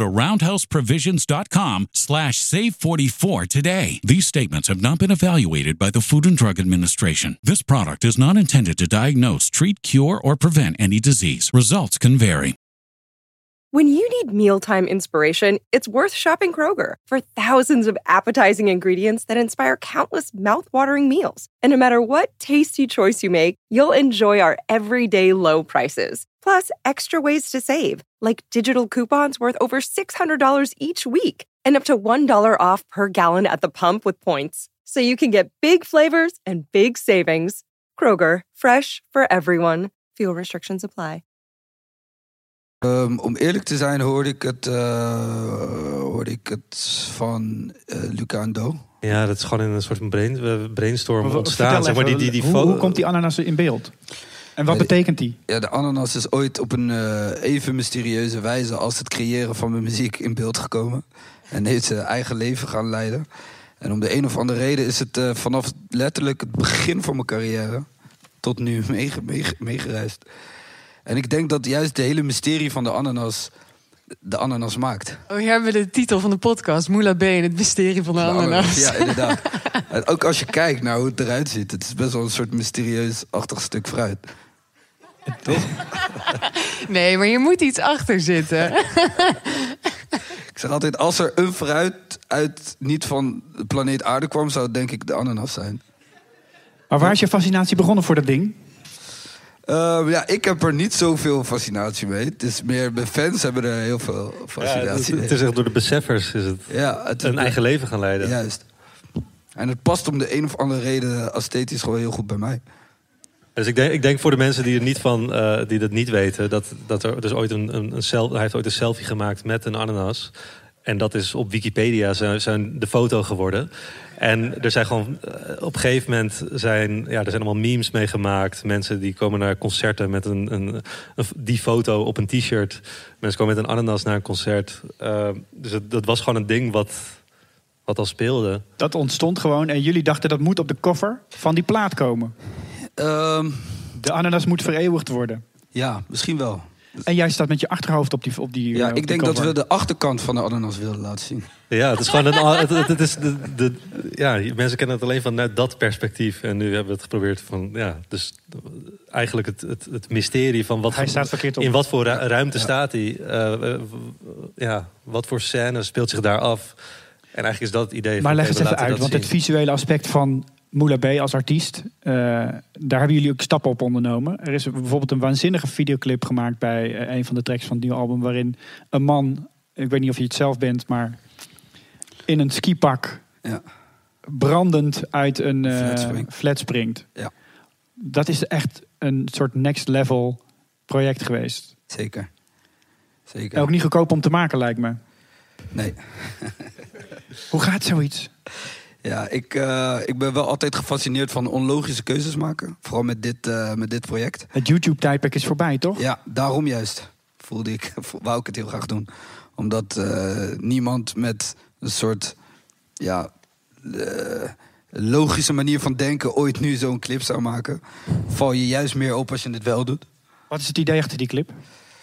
[SPEAKER 11] roundhouseprovisions.com/save44 today. These statements have not been evaluated by the Food and Drug Administration. This product is not intended to diagnose, treat, cure, or prevent any disease. Results can vary.
[SPEAKER 4] When you need mealtime inspiration, it's worth shopping Kroger. For thousands of appetizing ingredients that inspire countless mouth-watering meals. And no matter what tasty choice you make, you'll enjoy our everyday low prices. Plus, extra ways to save, like digital coupons worth over $600 each week. And up to $1 off per gallon at the pump with points. So you can get big flavors and big savings. Kroger, fresh for everyone. Fuel restrictions apply.
[SPEAKER 5] Om eerlijk te zijn hoorde ik het van Luca en Do.
[SPEAKER 8] Ja, dat is gewoon in een soort van brainstorm ontstaan.
[SPEAKER 3] Zeg maar, hoe komt die ananas in beeld? En wat betekent die?
[SPEAKER 5] Ja, de ananas is ooit op een even mysterieuze wijze als het creëren van mijn muziek in beeld gekomen. En heeft zijn eigen leven gaan leiden. En om de een of andere reden is het vanaf letterlijk het begin van mijn carrière tot nu meegereisd. En ik denk dat juist de hele mysterie van de ananas maakt.
[SPEAKER 10] Oh, hier hebben we de titel van de podcast. Moula B en het mysterie van de ananas.
[SPEAKER 5] Ja, inderdaad. En ook als je kijkt naar hoe het eruit ziet. Het is best wel een soort mysterieus-achtig stuk fruit. Toch?
[SPEAKER 10] Nee, maar je moet iets achter zitten.
[SPEAKER 5] Ik zeg altijd, als er een fruit niet van de planeet aarde kwam, zou het denk ik de ananas zijn.
[SPEAKER 3] Maar waar is je fascinatie begonnen voor dat ding?
[SPEAKER 5] Ik heb er niet zoveel fascinatie mee. Het is meer, mijn fans hebben er heel veel fascinatie mee.
[SPEAKER 8] Het is echt door de beseffers is het een eigen leven gaan leiden.
[SPEAKER 5] Juist. En het past om de een of andere reden esthetisch gewoon heel goed bij mij.
[SPEAKER 8] Dus ik denk voor de mensen die die dat niet weten, dat er dus ooit hij heeft ooit een selfie gemaakt met een ananas. En dat is op Wikipedia de foto geworden. En er zijn gewoon op een gegeven moment er zijn allemaal memes mee gemaakt. Mensen die komen naar concerten met die foto op een t-shirt. Mensen komen met een ananas naar een concert. Dus dat was gewoon een ding wat al speelde. Dat ontstond gewoon en jullie dachten dat moet op de cover van die plaat komen. De ananas moet vereeuwigd worden.
[SPEAKER 5] Ja, misschien wel.
[SPEAKER 3] En jij staat met je achterhoofd op die
[SPEAKER 5] Ja, ik denk
[SPEAKER 3] cover.
[SPEAKER 5] dat we de achterkant van de ananas willen laten zien.
[SPEAKER 8] Ja, het is gewoon mensen kennen het alleen vanuit dat perspectief. En nu hebben we het geprobeerd van... Ja, dus eigenlijk het mysterie van
[SPEAKER 3] hij staat verkeerd op.
[SPEAKER 8] In wat voor ruimte staat hij. Wat voor scène speelt zich daar af. En eigenlijk is dat het idee.
[SPEAKER 3] Maar leg eens even uit, want het visuele aspect van Moula B als artiest, daar hebben jullie ook stappen op ondernomen. Er is bijvoorbeeld een waanzinnige videoclip gemaakt bij een van de tracks van het nieuwe album, waarin een man, ik weet niet of je het zelf bent, maar in een skipak brandend uit een flat springt.
[SPEAKER 5] Ja.
[SPEAKER 3] Dat is echt een soort next level project geweest.
[SPEAKER 5] Zeker.
[SPEAKER 3] En ook niet goedkoop om te maken, lijkt me.
[SPEAKER 5] Nee.
[SPEAKER 3] Hoe gaat zoiets?
[SPEAKER 5] Ja, ik ben wel altijd gefascineerd van onlogische keuzes maken. Vooral met dit project.
[SPEAKER 3] Het YouTube-tijdperk is voorbij, toch?
[SPEAKER 5] Ja, daarom juist. Wou ik het heel graag doen. Omdat niemand met een soort logische manier van denken ooit nu zo'n clip zou maken. Val je juist meer op als je het wel doet.
[SPEAKER 3] Wat is het idee achter die clip?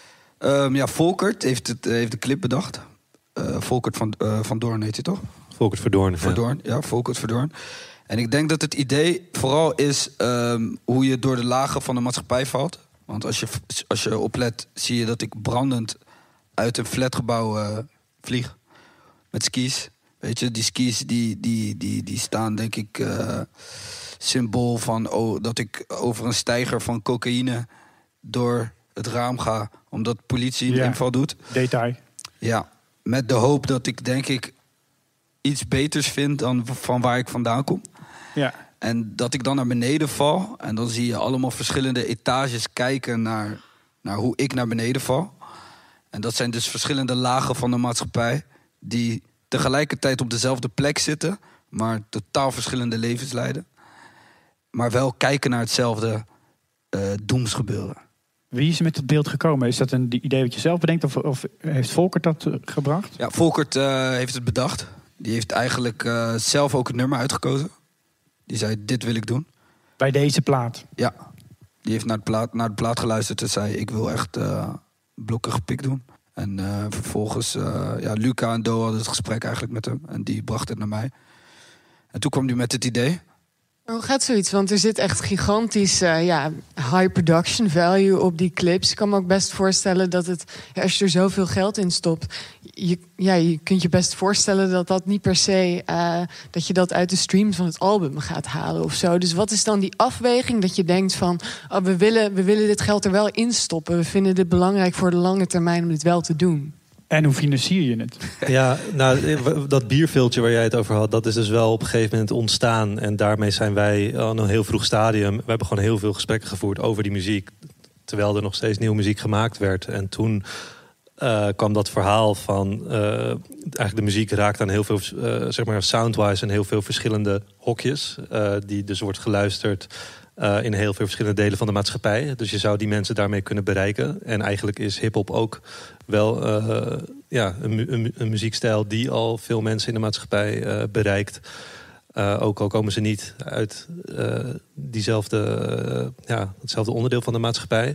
[SPEAKER 5] Volkert heeft de clip bedacht. Volkert van Doorn heet hij toch?
[SPEAKER 8] Volkert Verdoorn.
[SPEAKER 5] Volkert Verdoorn. En ik denk dat het idee vooral is hoe je door de lagen van de maatschappij valt. Want als je oplet, zie je dat ik brandend uit een flatgebouw vlieg. Met skis. Weet je, die skis die staan denk ik symbool van dat ik over een steiger van cocaïne door het raam ga. Omdat politie een inval doet.
[SPEAKER 3] Detail.
[SPEAKER 5] Ja, met de hoop dat ik denk ik iets beters vind dan van waar ik vandaan kom.
[SPEAKER 3] Ja.
[SPEAKER 5] En dat ik dan naar beneden val. En dan zie je allemaal verschillende etages kijken naar hoe ik naar beneden val. En dat zijn dus verschillende lagen van de maatschappij die tegelijkertijd op dezelfde plek zitten, maar totaal verschillende levens leiden. Maar wel kijken naar hetzelfde doemsgebeuren.
[SPEAKER 3] Wie is met het beeld gekomen? Is dat een idee wat je zelf bedenkt of heeft Volkert dat gebracht?
[SPEAKER 5] Ja, Volkert heeft het bedacht. Die heeft eigenlijk zelf ook het nummer uitgekozen. Die zei, dit wil ik doen.
[SPEAKER 3] Bij deze plaat?
[SPEAKER 5] Ja. Die heeft naar de plaat geluisterd en zei, ik wil echt blokkige pik doen. En vervolgens, Luca en Do hadden het gesprek eigenlijk met hem. En die bracht het naar mij. En toen kwam hij met het idee.
[SPEAKER 10] Hoe gaat zoiets? Want er zit echt gigantisch high production value op die clips. Ik kan me ook best voorstellen dat als je er zoveel geld in stopt, je kunt je best voorstellen dat niet per se dat je dat uit de streams van het album gaat halen of zo. Dus wat is dan die afweging dat je denkt van, we willen dit geld er wel in stoppen. We vinden dit belangrijk voor de lange termijn om dit wel te doen.
[SPEAKER 3] En hoe financier je het?
[SPEAKER 8] Ja, nou, dat bierveeltje waar jij het over had, dat is dus wel op een gegeven moment ontstaan. En daarmee zijn wij aan een heel vroeg stadium. We hebben gewoon heel veel gesprekken gevoerd over die muziek, terwijl er nog steeds nieuwe muziek gemaakt werd. En toen kwam dat verhaal van eigenlijk de muziek raakt aan heel veel, soundwise en heel veel verschillende hokjes. Die dus wordt geluisterd in heel veel verschillende delen van de maatschappij. Dus je zou die mensen daarmee kunnen bereiken. En eigenlijk is hiphop ook wel een muziekstijl die al veel mensen in de maatschappij bereikt. Ook al komen ze niet uit hetzelfde onderdeel van de maatschappij.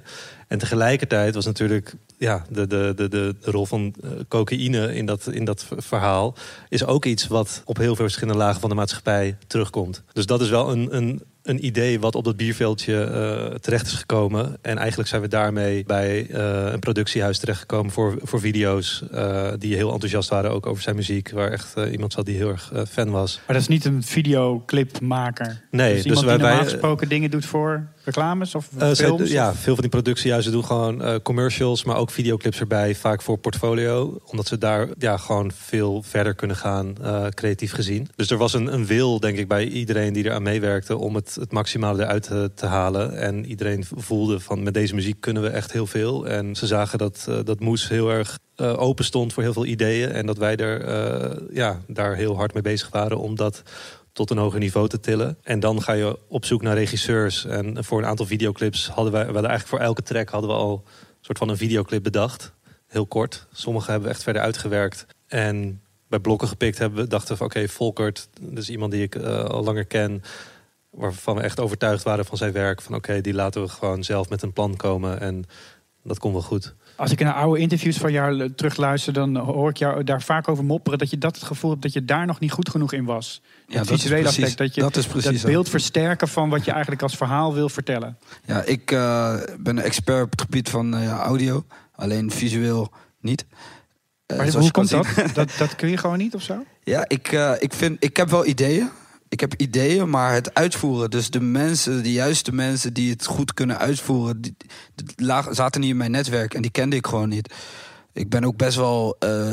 [SPEAKER 8] En tegelijkertijd was natuurlijk de rol van cocaïne in dat verhaal is ook iets wat op heel veel verschillende lagen van de maatschappij terugkomt. Dus dat is wel een idee wat op dat bierveeltje terecht is gekomen. En eigenlijk zijn we daarmee bij een productiehuis terechtgekomen voor video's die heel enthousiast waren ook over zijn muziek. Waar echt iemand zat die heel erg fan was.
[SPEAKER 3] Maar dat is niet een videoclipmaker?
[SPEAKER 8] Nee.
[SPEAKER 3] Dus iemand die normaal gesproken dingen doet voor reclames of films?
[SPEAKER 8] Veel van die productiehuizen doen gewoon commercials, maar ook videoclips erbij. Vaak voor portfolio. Omdat ze daar gewoon veel verder kunnen gaan, creatief gezien. Dus er was een wil, denk ik, bij iedereen die eraan meewerkte om het maximale eruit te halen. En iedereen voelde van met deze muziek kunnen we echt heel veel. En ze zagen dat Moes heel erg open stond voor heel veel ideeën. En dat wij daar heel hard mee bezig waren om dat tot een hoger niveau te tillen. En dan ga je op zoek naar regisseurs. En voor een aantal videoclips hadden we eigenlijk voor elke track hadden we al een soort van een videoclip bedacht. Heel kort. Sommige hebben we echt verder uitgewerkt. En bij blokken gepikt dachten we oké, Volkert, dus iemand die ik al langer ken, waarvan we echt overtuigd waren van zijn werk. Van oké, die laten we gewoon zelf met een plan komen. En dat komt wel goed.
[SPEAKER 3] Als ik naar oude interviews van jou terugluister, dan hoor ik jou daar vaak over mopperen dat je het gevoel hebt dat je daar nog niet goed genoeg in was.
[SPEAKER 5] Ja,
[SPEAKER 3] het visuele aspect, dat je dat beeld versterken van wat je eigenlijk als verhaal wil vertellen.
[SPEAKER 5] Ja, ik ben een expert op het gebied van audio. Alleen visueel niet.
[SPEAKER 3] Maar hoe komt dat? Dat kun je gewoon niet of zo?
[SPEAKER 5] Ja, ik heb wel ideeën. Ik heb ideeën, maar het uitvoeren, dus de juiste mensen die het goed kunnen uitvoeren, die zaten niet in mijn netwerk en die kende ik gewoon niet. Ik ben ook best wel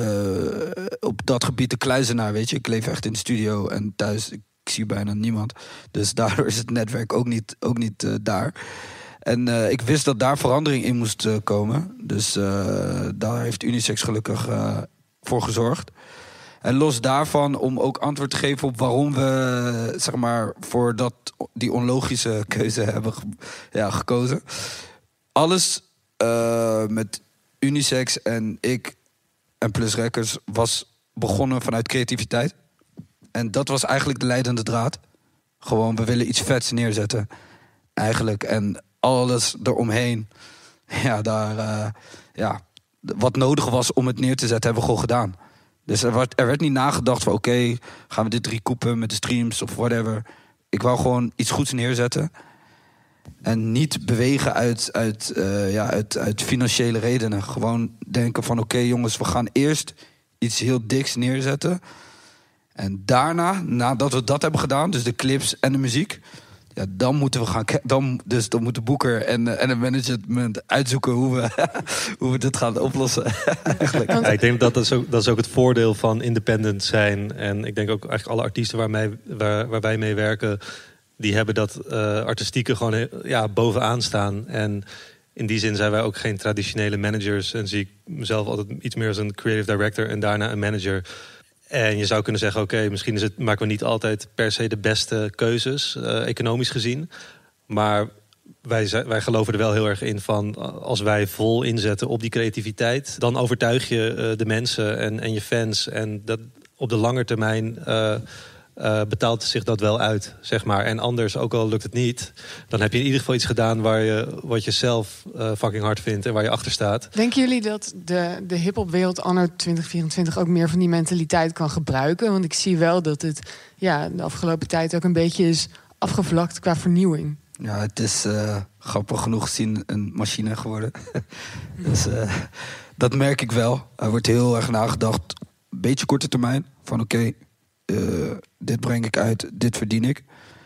[SPEAKER 5] op dat gebied de kluizenaar, weet je. Ik leef echt in de studio en thuis, ik zie bijna niemand. Dus daardoor is het netwerk ook niet daar. En ik wist dat daar verandering in moest komen. Dus daar heeft Unisex gelukkig voor gezorgd. En los daarvan, om ook antwoord te geven op waarom we, zeg maar, voor die onlogische keuze hebben gekozen. Alles met Unisex en ik en Plus Records was begonnen vanuit creativiteit. En dat was eigenlijk de leidende draad. Gewoon, we willen iets vets neerzetten. Eigenlijk. En alles eromheen. Wat nodig was om het neer te zetten, hebben we gewoon gedaan. Dus er werd niet nagedacht van oké, gaan we dit recoupen met de streams of whatever. Ik wou gewoon iets goeds neerzetten. En niet bewegen uit financiële redenen. Gewoon denken van oké, jongens, we gaan eerst iets heel diks neerzetten. En daarna, nadat we dat hebben gedaan, dus de clips en de muziek, dan moeten we dan moet de boeker en het management uitzoeken hoe we dit gaan oplossen.
[SPEAKER 8] Ja, ik denk dat is ook het voordeel van independent zijn. En ik denk ook eigenlijk alle artiesten waar wij mee werken, die hebben dat artistieke gewoon bovenaan staan. En in die zin zijn wij ook geen traditionele managers. En zie ik mezelf altijd iets meer als een creative director en daarna een manager. En je zou kunnen zeggen, oké, misschien maken we niet altijd per se de beste keuzes, economisch gezien. Maar wij geloven er wel heel erg in van, als wij vol inzetten op die creativiteit, dan overtuig je de mensen en je fans. En dat op de lange termijn betaalt zich dat wel uit, zeg maar. En anders, ook al lukt het niet, dan heb je in ieder geval iets gedaan wat je zelf fucking hard vindt en waar je achter staat.
[SPEAKER 10] Denken jullie dat de hiphopwereld anno 2024 ook meer van die mentaliteit kan gebruiken? Want ik zie wel dat het de afgelopen tijd ook een beetje is afgevlakt qua vernieuwing.
[SPEAKER 5] Ja, het is grappig genoeg gezien een machine geworden. Dus dat merk ik wel. Er wordt heel erg nagedacht, een beetje korte termijn, van oké, dit breng ik uit, dit verdien ik.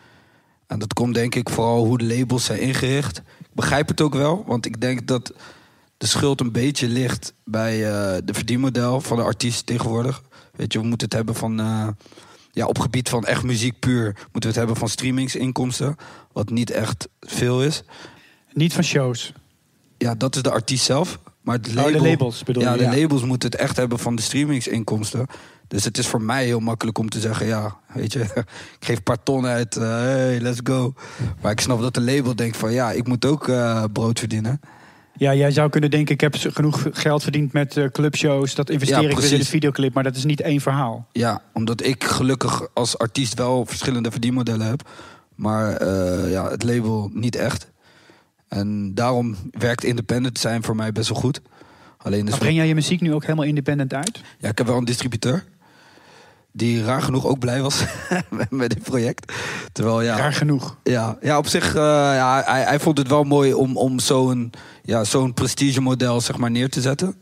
[SPEAKER 5] En dat komt denk ik vooral hoe de labels zijn ingericht. Ik begrijp het ook wel, want ik denk dat de schuld een beetje ligt bij de verdienmodel van de artiest tegenwoordig. Weet je, we moeten het hebben van op gebied van echt muziek puur, moeten we het hebben van streamingsinkomsten, wat niet echt veel is.
[SPEAKER 3] Niet van shows.
[SPEAKER 5] Ja, dat is de artiest zelf. Maar het label,
[SPEAKER 3] de labels bedoel je?
[SPEAKER 5] Ja, de labels moeten het echt hebben van de streamingsinkomsten. Dus het is voor mij heel makkelijk om te zeggen, weet je, ik geef een paar ton uit, hey, let's go. Maar ik snap dat de label denkt van, ik moet ook brood verdienen. Ja,
[SPEAKER 3] jij zou kunnen denken, ik heb genoeg geld verdiend met clubshows, dat investeer ik weer in de videoclip, maar dat is niet één verhaal.
[SPEAKER 5] Ja, omdat ik gelukkig als artiest wel verschillende verdienmodellen heb, maar het label niet echt. En daarom werkt independent zijn voor mij best wel goed. Alleen
[SPEAKER 3] maar breng jij je muziek nu ook helemaal independent uit?
[SPEAKER 5] Ja, ik heb wel een distributeur. Die raar genoeg ook blij was met dit project. Terwijl, ja,
[SPEAKER 3] raar genoeg?
[SPEAKER 5] Ja, op zich, hij vond het wel mooi om zo'n prestige model zeg maar, neer te zetten.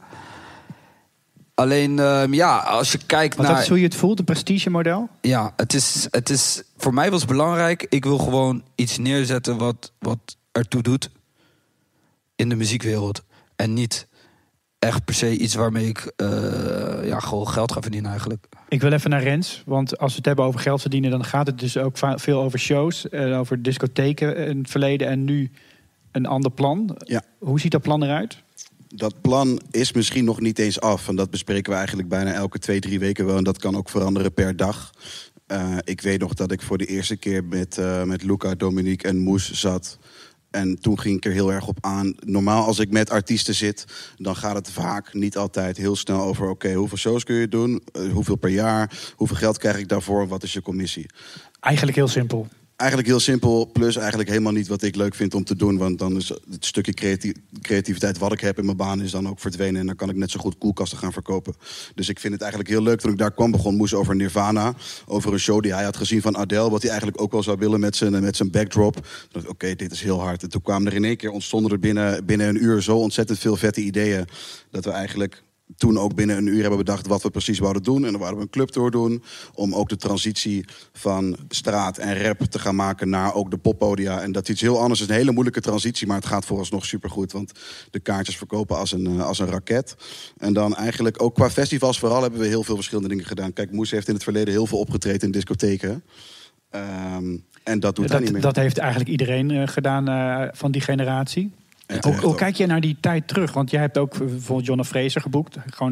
[SPEAKER 5] Alleen, als je kijkt naar...
[SPEAKER 3] Dat is hoe je het voelt, een prestige model?
[SPEAKER 5] Ja, het is voor mij was belangrijk. Ik wil gewoon iets neerzetten wat ertoe doet in de muziekwereld. En niet echt per se iets waarmee ik gewoon geld ga verdienen eigenlijk.
[SPEAKER 3] Ik wil even naar Rens, want als we het hebben over geld verdienen... dan gaat het dus ook veel over shows, over discotheken in het verleden... en nu een ander plan.
[SPEAKER 9] Ja.
[SPEAKER 3] Hoe ziet dat plan eruit?
[SPEAKER 9] Dat plan is misschien nog niet eens af. En dat bespreken we eigenlijk bijna elke 2-3 weken wel. En dat kan ook veranderen per dag. Ik weet nog dat ik voor de eerste keer met Luca, Dominique en Moes zat... En toen ging ik er heel erg op aan. Normaal als ik met artiesten zit, dan gaat het vaak, niet altijd, heel snel over... oké, hoeveel shows kun je doen? Hoeveel per jaar? Hoeveel geld krijg ik daarvoor? Wat is je commissie?
[SPEAKER 3] Eigenlijk heel simpel.
[SPEAKER 9] Eigenlijk heel simpel, plus eigenlijk helemaal niet wat ik leuk vind om te doen. Want dan is het stukje creativiteit wat ik heb in mijn baan is dan ook verdwenen. En dan kan ik net zo goed koelkasten gaan verkopen. Dus ik vind het eigenlijk heel leuk. Toen ik daar kwam, begon Moes over Nirvana. Over een show die hij had gezien van Adele. Wat hij eigenlijk ook wel zou willen met zijn backdrop. Toen dacht ik, oké, dit is heel hard. En toen kwamen er in één keer, ontstonden er binnen een uur zo ontzettend veel vette ideeën. Dat we eigenlijk... toen ook binnen een uur hebben bedacht wat we precies wouden doen. En dan wouden we een clubtour doen. Om ook de transitie van straat en rap te gaan maken naar ook de poppodia. En dat is iets heel anders. Het is een hele moeilijke transitie, maar het gaat vooralsnog supergoed. Want de kaartjes verkopen als een raket. En dan eigenlijk ook qua festivals vooral hebben we heel veel verschillende dingen gedaan. Kijk, Moes heeft in het verleden heel veel opgetreden in discotheken. En dat doet hij niet meer. Dat heeft eigenlijk iedereen gedaan van die generatie. Hoe kijk je naar die tijd terug? Want jij hebt ook bijvoorbeeld Jonna Fraser geboekt.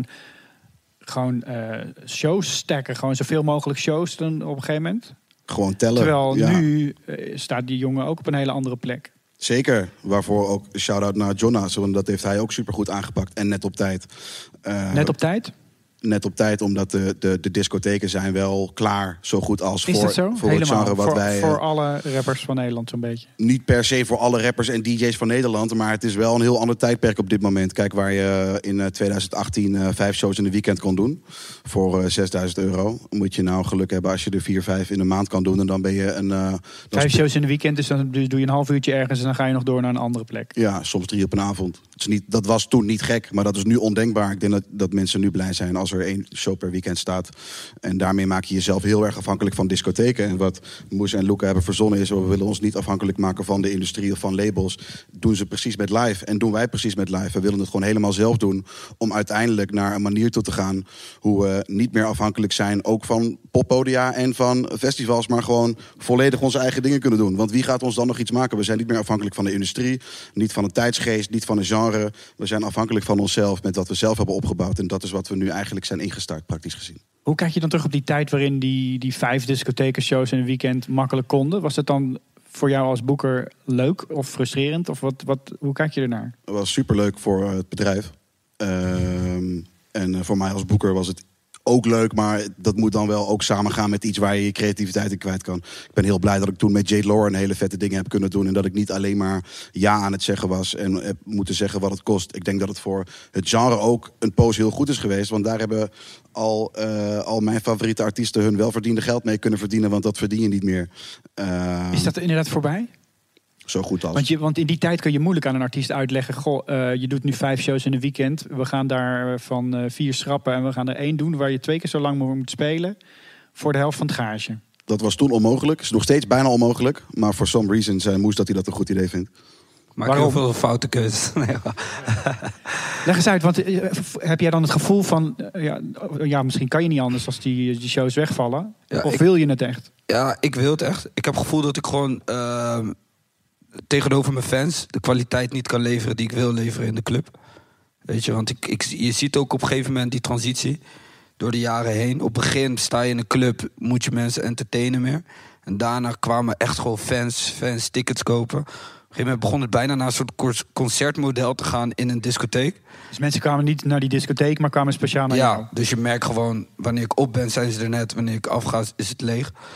[SPEAKER 9] Gewoon shows stacken. Gewoon zoveel mogelijk shows dan op een gegeven moment. Gewoon tellen. Terwijl nu staat die jongen ook op een hele andere plek. Zeker. Waarvoor ook een shout-out naar Jonna. Want dat heeft hij ook supergoed aangepakt. En net op tijd. Net op tijd? Net op tijd, omdat de discotheken zijn wel klaar, zo goed als voor het genre wat wij... Voor alle rappers van Nederland zo'n beetje? Niet per se voor alle rappers en DJ's van Nederland, maar het is wel een heel ander tijdperk op dit moment. Kijk, waar je in 2018 5 shows in een weekend kon doen voor €6.000. Moet je nou geluk hebben als je er 4-5 in een maand kan doen en dan ben je een... 5 shows in een weekend, dus dan doe je een half uurtje ergens en dan ga je nog door naar een andere plek. Ja, soms 3 op een avond. Dat was toen niet gek, maar dat is nu ondenkbaar. Ik denk dat mensen nu blij zijn als er 1 show per weekend staat. En daarmee maak je jezelf heel erg afhankelijk van discotheken. En wat Moes en Luca hebben verzonnen is... we willen ons niet afhankelijk maken van de industrie of van labels. Doen ze precies met live en doen wij precies met live. We willen het gewoon helemaal zelf doen... om uiteindelijk naar een manier toe te gaan... hoe we niet meer afhankelijk zijn... ook van poppodia en van festivals... maar gewoon volledig onze eigen dingen kunnen doen. Want wie gaat ons dan nog iets maken? We zijn niet meer afhankelijk van de industrie... niet van een tijdsgeest, niet van een genre. We zijn afhankelijk van onszelf met wat we zelf hebben opgebouwd. En dat is wat we nu eigenlijk zijn ingestart, praktisch gezien. Hoe kijk je dan terug op die tijd waarin die 5 discothekenshows in een weekend makkelijk konden? Was dat dan voor jou als boeker leuk of frustrerend? Of hoe kijk je ernaar? Het was superleuk voor het bedrijf. En voor mij als boeker was het ook leuk, maar dat moet dan wel ook samengaan met iets waar je je creativiteit in kwijt kan. Ik ben heel blij dat ik toen met Jade Lore een hele vette dingen heb kunnen doen en dat ik niet alleen maar ja aan het zeggen was en heb moeten zeggen wat het kost. Ik denk dat het voor het genre ook een poos heel goed is geweest, want daar hebben al mijn favoriete artiesten hun welverdiende geld mee kunnen verdienen, want dat verdien je niet meer. Is dat inderdaad voorbij? Zo goed als. Want in die tijd kun je moeilijk aan een artiest uitleggen... je doet nu 5 shows in een weekend. We gaan daarvan 4 schrappen en we gaan er 1 doen... waar je 2 keer zo lang moet spelen voor de helft van het gage. Dat was toen onmogelijk. Is nog steeds bijna onmogelijk. Maar for some reason zei Moes dat hij dat een goed idee vindt.
[SPEAKER 5] Maak heel veel foute keuzes.
[SPEAKER 3] Leg eens uit, want heb jij dan het gevoel van... Ja, misschien kan je niet anders als die shows wegvallen? Ja, of wil je het echt? Ja, ik wil het echt. Ik heb het gevoel dat ik gewoon... tegenover mijn fans de kwaliteit niet kan leveren die ik wil leveren in de club. Weet je, want je ziet ook op een gegeven moment die transitie door de jaren heen. Op het begin sta je in een club, moet je mensen entertainen meer. En daarna kwamen echt gewoon fans tickets kopen. Op een gegeven moment begon het bijna naar een soort concertmodel te gaan in een discotheek. Dus mensen kwamen niet naar die discotheek, maar kwamen speciaal naar jou? Ja, dus je merkt gewoon, wanneer ik op ben, zijn ze er net. Wanneer ik afga, is het leeg.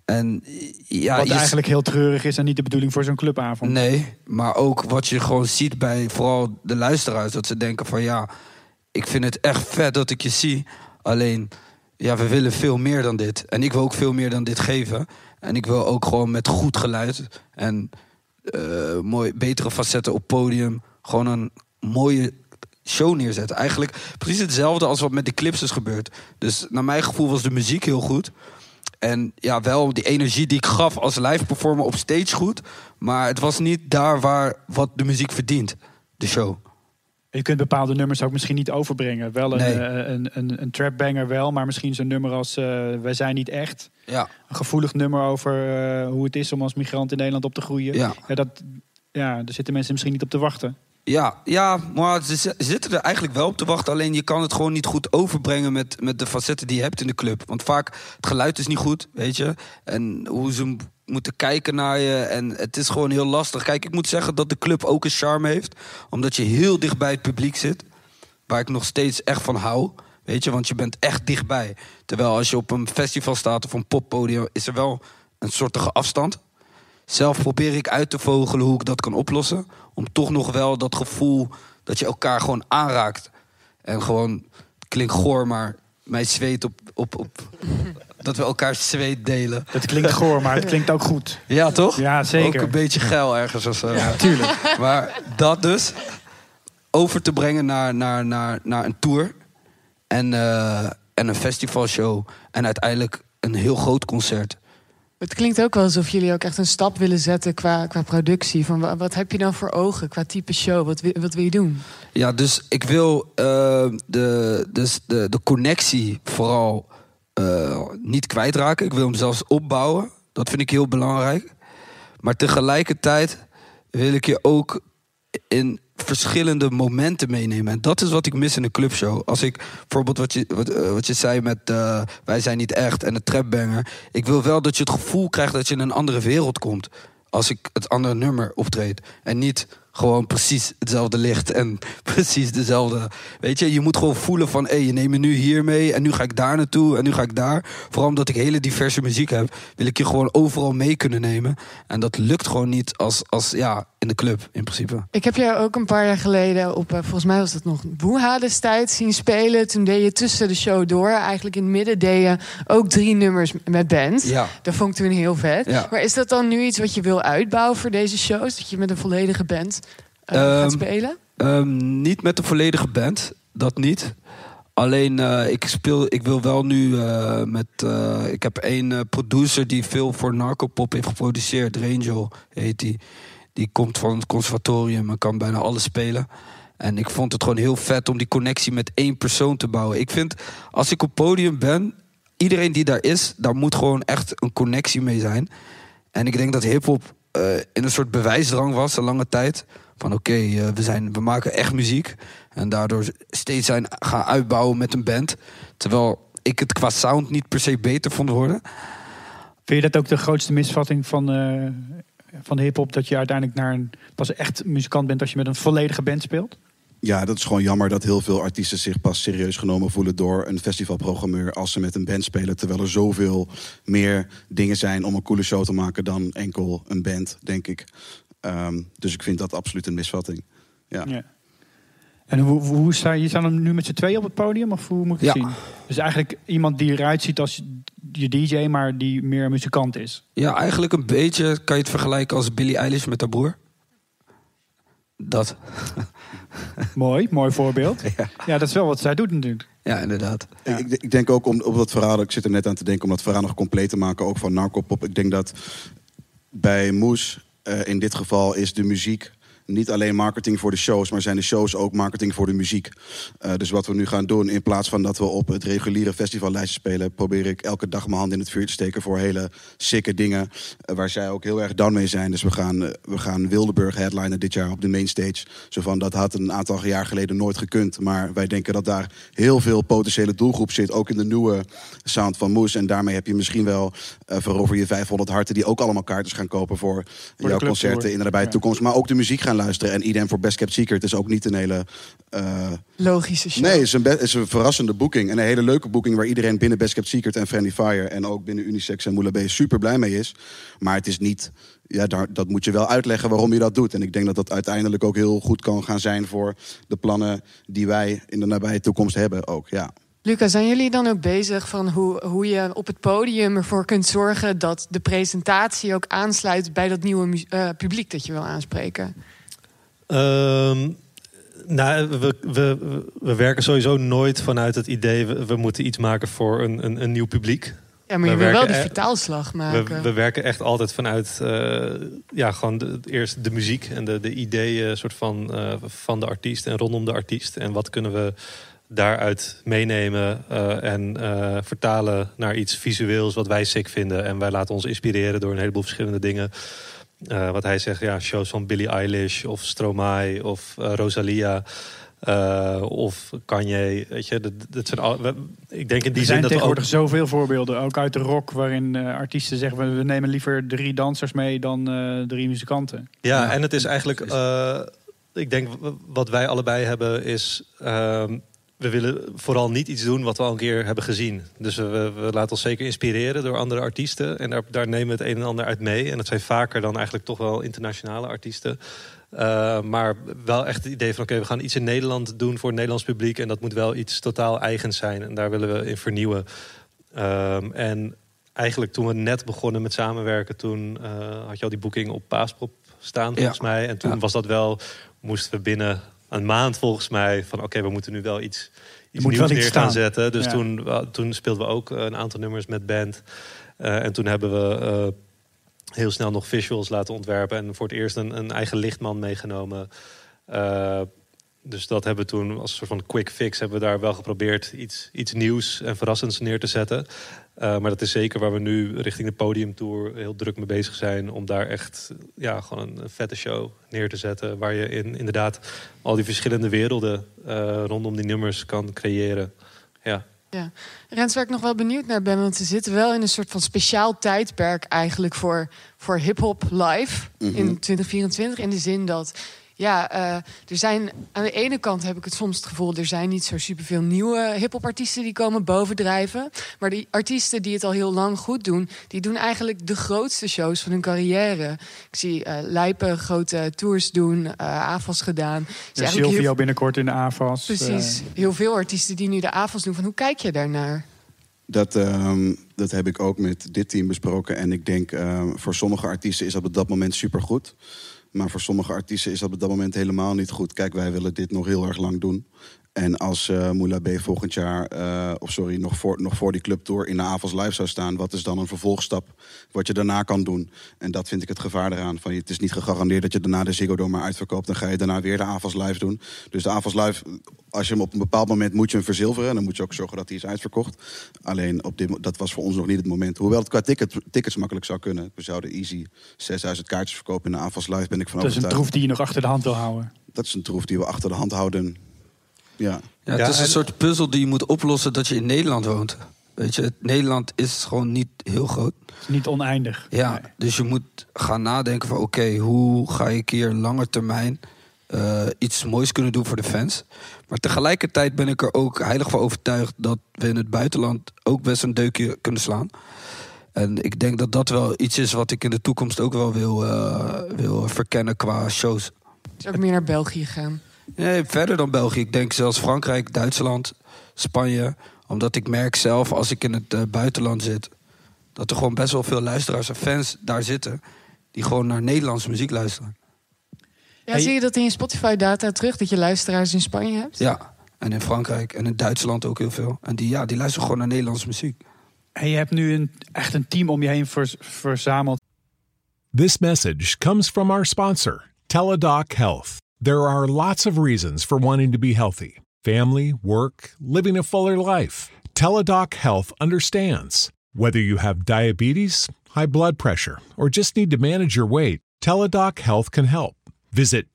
[SPEAKER 5] En ja,
[SPEAKER 3] wat eigenlijk heel treurig is en niet de bedoeling voor zo'n clubavond.
[SPEAKER 5] Nee, maar ook wat je gewoon ziet bij vooral de luisteraars. Dat ze denken van ja, ik vind het echt vet dat ik je zie. Alleen, ja, we willen veel meer dan dit. En ik wil ook veel meer dan dit geven. En ik wil ook gewoon met goed geluid en betere facetten op podium gewoon een mooie show neerzetten. Eigenlijk precies hetzelfde als wat met de clips is gebeurd. Dus naar mijn gevoel was de muziek heel goed. En ja, wel die energie die ik gaf als live performer op stage goed. Maar het was niet daar wat de muziek verdient, de show.
[SPEAKER 3] Je kunt bepaalde nummers ook misschien niet overbrengen. Wel een trapbanger wel, maar misschien zo'n nummer als Wij zijn niet echt. Ja. Een gevoelig nummer over hoe het is om als migrant in Nederland op te groeien. Ja. Daar zitten mensen misschien niet op te wachten.
[SPEAKER 5] Ja, maar ze zitten er eigenlijk wel op te wachten. Alleen je kan het gewoon niet goed overbrengen met de facetten die je hebt in de club. Want vaak, het geluid is niet goed, weet je. En hoe ze moeten kijken naar je. En het is gewoon heel lastig. Kijk, ik moet zeggen dat de club ook een charme heeft. Omdat je heel dicht bij het publiek zit. Waar ik nog steeds echt van hou. Weet je, want je bent echt dichtbij. Terwijl als je op een festival staat of een poppodium, is er wel een soortige afstand. Zelf probeer ik uit te vogelen hoe ik dat kan oplossen. Om toch nog wel dat gevoel dat je elkaar gewoon aanraakt. En gewoon, het klinkt goor, maar mijn zweet op dat we elkaar zweet delen.
[SPEAKER 3] Het klinkt goor, maar het klinkt ook goed.
[SPEAKER 5] Ja, toch?
[SPEAKER 3] Ja, zeker.
[SPEAKER 5] Ook een beetje geil ergens of zo.
[SPEAKER 3] Ja, tuurlijk.
[SPEAKER 5] Maar dat dus over te brengen naar een tour. En een festivalshow. En uiteindelijk een heel groot concert.
[SPEAKER 10] Het klinkt ook wel alsof jullie ook echt een stap willen zetten qua productie. Van wat heb je dan voor ogen qua type show? Wat wil je doen?
[SPEAKER 5] Ja, dus ik wil de connectie vooral niet kwijtraken. Ik wil hem zelfs opbouwen. Dat vind ik heel belangrijk. Maar tegelijkertijd wil ik je ook in verschillende momenten meenemen. En dat is wat ik mis in een clubshow. Als ik bijvoorbeeld wat je zei met Wij zijn niet echt en de trapbanger. Ik wil wel dat je het gevoel krijgt dat je in een andere wereld komt. Als ik het andere nummer optreed. En niet gewoon precies hetzelfde licht en precies dezelfde. Weet je, je moet gewoon voelen van je neemt me nu hier mee en nu ga ik daar naartoe en nu ga ik daar. Vooral omdat ik hele diverse muziek heb, wil ik je gewoon overal mee kunnen nemen. En dat lukt gewoon niet als in de club in principe.
[SPEAKER 10] Ik heb jou ook een paar jaar geleden op, volgens mij was dat nog Woeha destijds, zien spelen. Toen deed je tussen de show door, eigenlijk in het midden deed je ook 3 nummers met band. Ja. Dat vond ik toen heel vet. Ja. Maar is dat dan nu iets wat je wil uitbouwen voor deze shows? Dat je met een volledige band gaat spelen?
[SPEAKER 5] Niet met de volledige band, dat niet. Alleen, ik wil wel nu ik heb 1 producer die veel voor Narcopop heeft geproduceerd. Rangel heet die. Die komt van het conservatorium en kan bijna alles spelen. En ik vond het gewoon heel vet om die connectie met 1 persoon te bouwen. Ik vind, als ik op podium ben, iedereen die daar is, daar moet gewoon echt een connectie mee zijn. En ik denk dat hiphop in een soort bewijsdrang was een lange tijd. Van we maken echt muziek. En daardoor steeds gaan uitbouwen met een band. Terwijl ik het qua sound niet per se beter vond worden.
[SPEAKER 3] Vind je dat ook de grootste misvatting van de hiphop? Dat je uiteindelijk pas echt muzikant bent als je met een volledige band speelt?
[SPEAKER 9] Ja, dat is gewoon jammer dat heel veel artiesten zich pas serieus genomen voelen door een festivalprogrammeur als ze met een band spelen. Terwijl er zoveel meer dingen zijn om een coole show te maken dan enkel een band, denk ik. Dus ik vind dat absoluut een misvatting. Ja.
[SPEAKER 3] En hoe sta je dan nu met z'n tweeën op het podium? Of hoe moet ik het zien? Dus eigenlijk iemand die eruit ziet als je DJ, maar die meer muzikant is.
[SPEAKER 5] Ja, eigenlijk een beetje kan je het vergelijken als Billie Eilish met haar broer. Dat.
[SPEAKER 3] Mooi voorbeeld. Ja, dat is wel wat zij doet natuurlijk.
[SPEAKER 5] Ja, inderdaad.
[SPEAKER 9] Ja. Ik denk ook op dat verhaal, ik zit er net aan te denken om dat verhaal nog compleet te maken, ook van Narcopop. Ik denk dat bij Moes in dit geval is de muziek niet alleen marketing voor de shows, maar zijn de shows ook marketing voor de muziek. Dus wat we nu gaan doen, in plaats van dat we op het reguliere festivallijstje spelen, probeer ik elke dag mijn hand in het vuur te steken voor hele sicke dingen, waar zij ook heel erg down mee zijn. Dus we gaan Wildeburg headlinen dit jaar op de mainstage. Zo van, dat had een aantal jaar geleden nooit gekund, maar wij denken dat daar heel veel potentiële doelgroep zit, ook in de nieuwe sound van Moes. En daarmee heb je misschien wel verover je 500 harten die ook allemaal kaartjes gaan kopen voor jouw concerten in de nabije toekomst. Maar ook de muziek gaan gaan luisteren. En idem voor Best Kept Secret is ook niet een hele...
[SPEAKER 10] logische show.
[SPEAKER 9] Nee, het is een verrassende boeking. En een hele leuke boeking waar iedereen binnen Best Kept Secret en Friendly Fire... en ook binnen Unisex en Moula B super blij mee is. Maar het is niet... Ja, dat moet je wel uitleggen waarom je dat doet. En ik denk dat dat uiteindelijk ook heel goed kan gaan zijn... voor de plannen die wij in de nabije toekomst hebben ook, ja.
[SPEAKER 10] Lucas, zijn jullie dan ook bezig van hoe je op het podium ervoor kunt zorgen... dat de presentatie ook aansluit bij dat nieuwe publiek dat je wil aanspreken?
[SPEAKER 8] We werken sowieso nooit vanuit het idee... we moeten iets maken voor een nieuw publiek.
[SPEAKER 10] Ja, maar je wil wel die vertaalslag maken.
[SPEAKER 8] We werken echt altijd vanuit gewoon eerst de muziek... en de ideeën soort van de artiest en rondom de artiest. En wat kunnen we daaruit meenemen en vertalen naar iets visueels... wat wij sick vinden. En wij laten ons inspireren door een heleboel verschillende dingen... wat hij zegt, shows van Billie Eilish of Stromae of Rosalia of Kanye. Weet je, dat zijn ik denk in die zin dat
[SPEAKER 3] tegenwoordig zoveel voorbeelden, ook uit de rock, waarin artiesten zeggen: we nemen liever 3 dansers mee dan 3 muzikanten.
[SPEAKER 8] Ja, en het is eigenlijk, ik denk wat wij allebei hebben is... we willen vooral niet iets doen wat we al een keer hebben gezien. Dus we laten ons zeker inspireren door andere artiesten. En daar nemen we het een en ander uit mee. En dat zijn vaker dan eigenlijk toch wel internationale artiesten. Maar wel echt het idee van... oké, we gaan iets in Nederland doen voor het Nederlands publiek... en dat moet wel iets totaal eigens zijn. En daar willen we in vernieuwen. En eigenlijk toen we net begonnen met samenwerken... toen had je al die boeking op Paaspop staan, volgens mij. En toen was dat wel... moesten we binnen... een maand volgens mij van oké, we moeten nu wel iets nieuws neer gaan zetten. Dus toen speelden we ook een aantal nummers met band. En toen hebben we heel snel nog visuals laten ontwerpen. En voor het eerst een eigen lichtman meegenomen. Dus dat hebben we toen als een soort van quick fix... hebben we daar wel geprobeerd iets nieuws en verrassends neer te zetten. Maar dat is zeker waar we nu richting de podiumtour heel druk mee bezig zijn... om daar echt gewoon een vette show neer te zetten... waar je inderdaad al die verschillende werelden rondom die nummers kan creëren. Ja.
[SPEAKER 10] Rens, waar ik nog wel benieuwd naar ben... want we zitten wel in een soort van speciaal tijdperk... eigenlijk voor hiphop live in 2024. In de zin dat... er zijn aan de ene kant heb ik het soms het gevoel... er zijn niet zo superveel nieuwe hiphopartiesten die komen bovendrijven. Maar die artiesten die het al heel lang goed doen... die doen eigenlijk de grootste shows van hun carrière. Ik zie Lijpen grote tours doen, AFAS gedaan.
[SPEAKER 3] Silvio binnenkort in de AFAS.
[SPEAKER 10] Precies, heel veel artiesten die nu de AFAS doen. Van hoe kijk je daarnaar?
[SPEAKER 9] Dat heb ik ook met dit team besproken. En ik denk, voor sommige artiesten is dat op dat moment supergoed... Maar voor sommige artiesten is dat op dat moment helemaal niet goed. Kijk, wij willen dit nog heel erg lang doen. En als Moula B volgend jaar, nog voor die clubtour in de AFAS live zou staan... wat is dan een vervolgstap wat je daarna kan doen? En dat vind ik het gevaar eraan. Van, het is niet gegarandeerd dat je daarna de Ziggo Dome maar uitverkoopt... dan ga je daarna weer de AFAS live doen. Dus de AFAS live, als je hem op een bepaald moment moet je hem verzilveren... en dan moet je ook zorgen dat hij is uitverkocht. Alleen, dat was voor ons nog niet het moment. Hoewel het qua tickets makkelijk zou kunnen. We zouden easy 6000 kaartjes verkopen in de AFAS live, ben ik van overtuigd.
[SPEAKER 3] Dat is een troef die je nog achter de hand wil houden.
[SPEAKER 9] Dat is een troef die we achter de hand houden... Ja,
[SPEAKER 5] het is een soort puzzel die je moet oplossen dat je in Nederland woont. Weet je, Nederland is gewoon niet heel groot.
[SPEAKER 3] Het is niet oneindig.
[SPEAKER 5] Ja,
[SPEAKER 3] nee.
[SPEAKER 5] Dus je moet gaan nadenken van oké, hoe ga ik hier langer termijn iets moois kunnen doen voor de fans. Maar tegelijkertijd ben ik er ook heilig van overtuigd dat we in het buitenland ook best een deukje kunnen slaan. En ik denk dat dat wel iets is wat ik in de toekomst ook wel wil verkennen qua shows.
[SPEAKER 10] Dus ook meer naar België gaan?
[SPEAKER 5] Nee, verder dan België. Ik denk zelfs Frankrijk, Duitsland, Spanje. Omdat ik merk zelf, als ik in het buitenland zit... dat er gewoon best wel veel luisteraars en fans daar zitten... die gewoon naar Nederlandse muziek luisteren.
[SPEAKER 10] Ja, zie je dat in je Spotify-data terug... dat je luisteraars in Spanje hebt?
[SPEAKER 5] Ja, en in Frankrijk en in Duitsland ook heel veel. En die luisteren gewoon naar Nederlandse muziek.
[SPEAKER 3] En je hebt nu echt een team om je heen verzameld.
[SPEAKER 12] This message comes from our sponsor, Teladoc Health. There are lots of reasons for wanting to be healthy. Family, work, living a fuller life. Teladoc Health understands. Whether you have diabetes, high blood pressure, or just need to manage your weight, Teladoc Health can help. Visit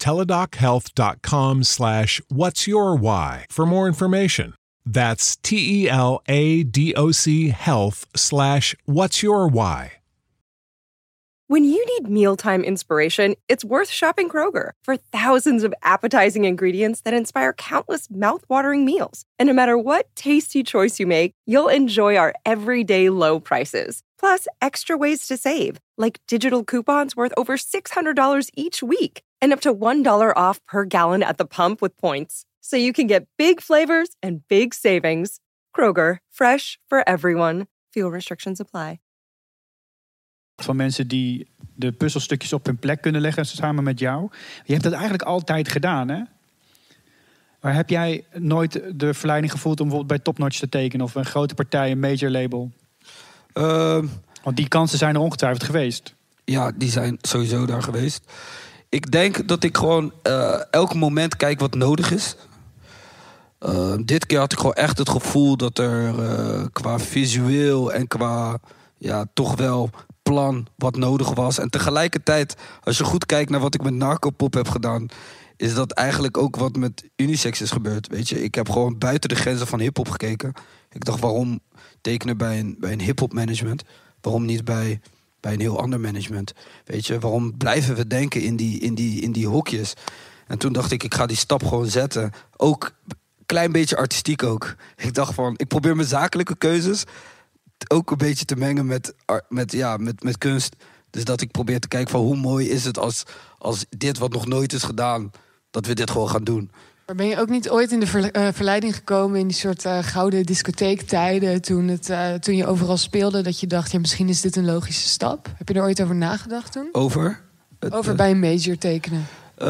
[SPEAKER 12] teladochealth.com/what's your why for more information. That's TELADOC health/what's your why.
[SPEAKER 4] When you need mealtime inspiration, it's worth shopping Kroger for thousands of appetizing ingredients that inspire countless mouth-watering meals. And no matter what tasty choice you make, you'll enjoy our everyday low prices. Plus, extra ways to save, like digital coupons worth over $600 each week and up to $1 off per gallon at the pump with points. So you can get big flavors and big savings. Kroger, fresh for everyone. Fuel restrictions apply.
[SPEAKER 3] Van mensen die de puzzelstukjes op hun plek kunnen leggen samen met jou. Je hebt dat eigenlijk altijd gedaan, hè? Maar heb jij nooit de verleiding gevoeld om bijvoorbeeld bij Top Notch te tekenen of een grote partij, een major label? Want die kansen zijn er ongetwijfeld geweest.
[SPEAKER 5] Ja, die zijn sowieso daar geweest. Ik denk dat ik gewoon elk moment kijk wat nodig is. Dit keer had ik gewoon echt het gevoel dat er qua visueel en qua toch wel plan wat nodig was. En tegelijkertijd, als je goed kijkt naar wat ik met Narcopop heb gedaan, is dat eigenlijk ook wat met unisex is gebeurd. Weet je, ik heb gewoon buiten de grenzen van hiphop gekeken. Ik dacht, waarom tekenen bij een hiphop management? Waarom niet bij een heel ander management? Weet je, waarom blijven we denken in die hokjes? En toen dacht ik ga die stap gewoon zetten. Ook klein beetje artistiek ook. Ik dacht van, ik probeer mijn zakelijke keuzes ook een beetje te mengen met kunst. Dus dat ik probeer te kijken van hoe mooi is het als dit wat nog nooit is gedaan, dat we dit gewoon gaan doen.
[SPEAKER 10] Maar ben je ook niet ooit in de verleiding gekomen in die soort gouden discotheektijden toen je overal speelde, dat je dacht, ja, misschien is dit een logische stap? Heb je er ooit over nagedacht toen?
[SPEAKER 5] Over
[SPEAKER 10] bij een major tekenen?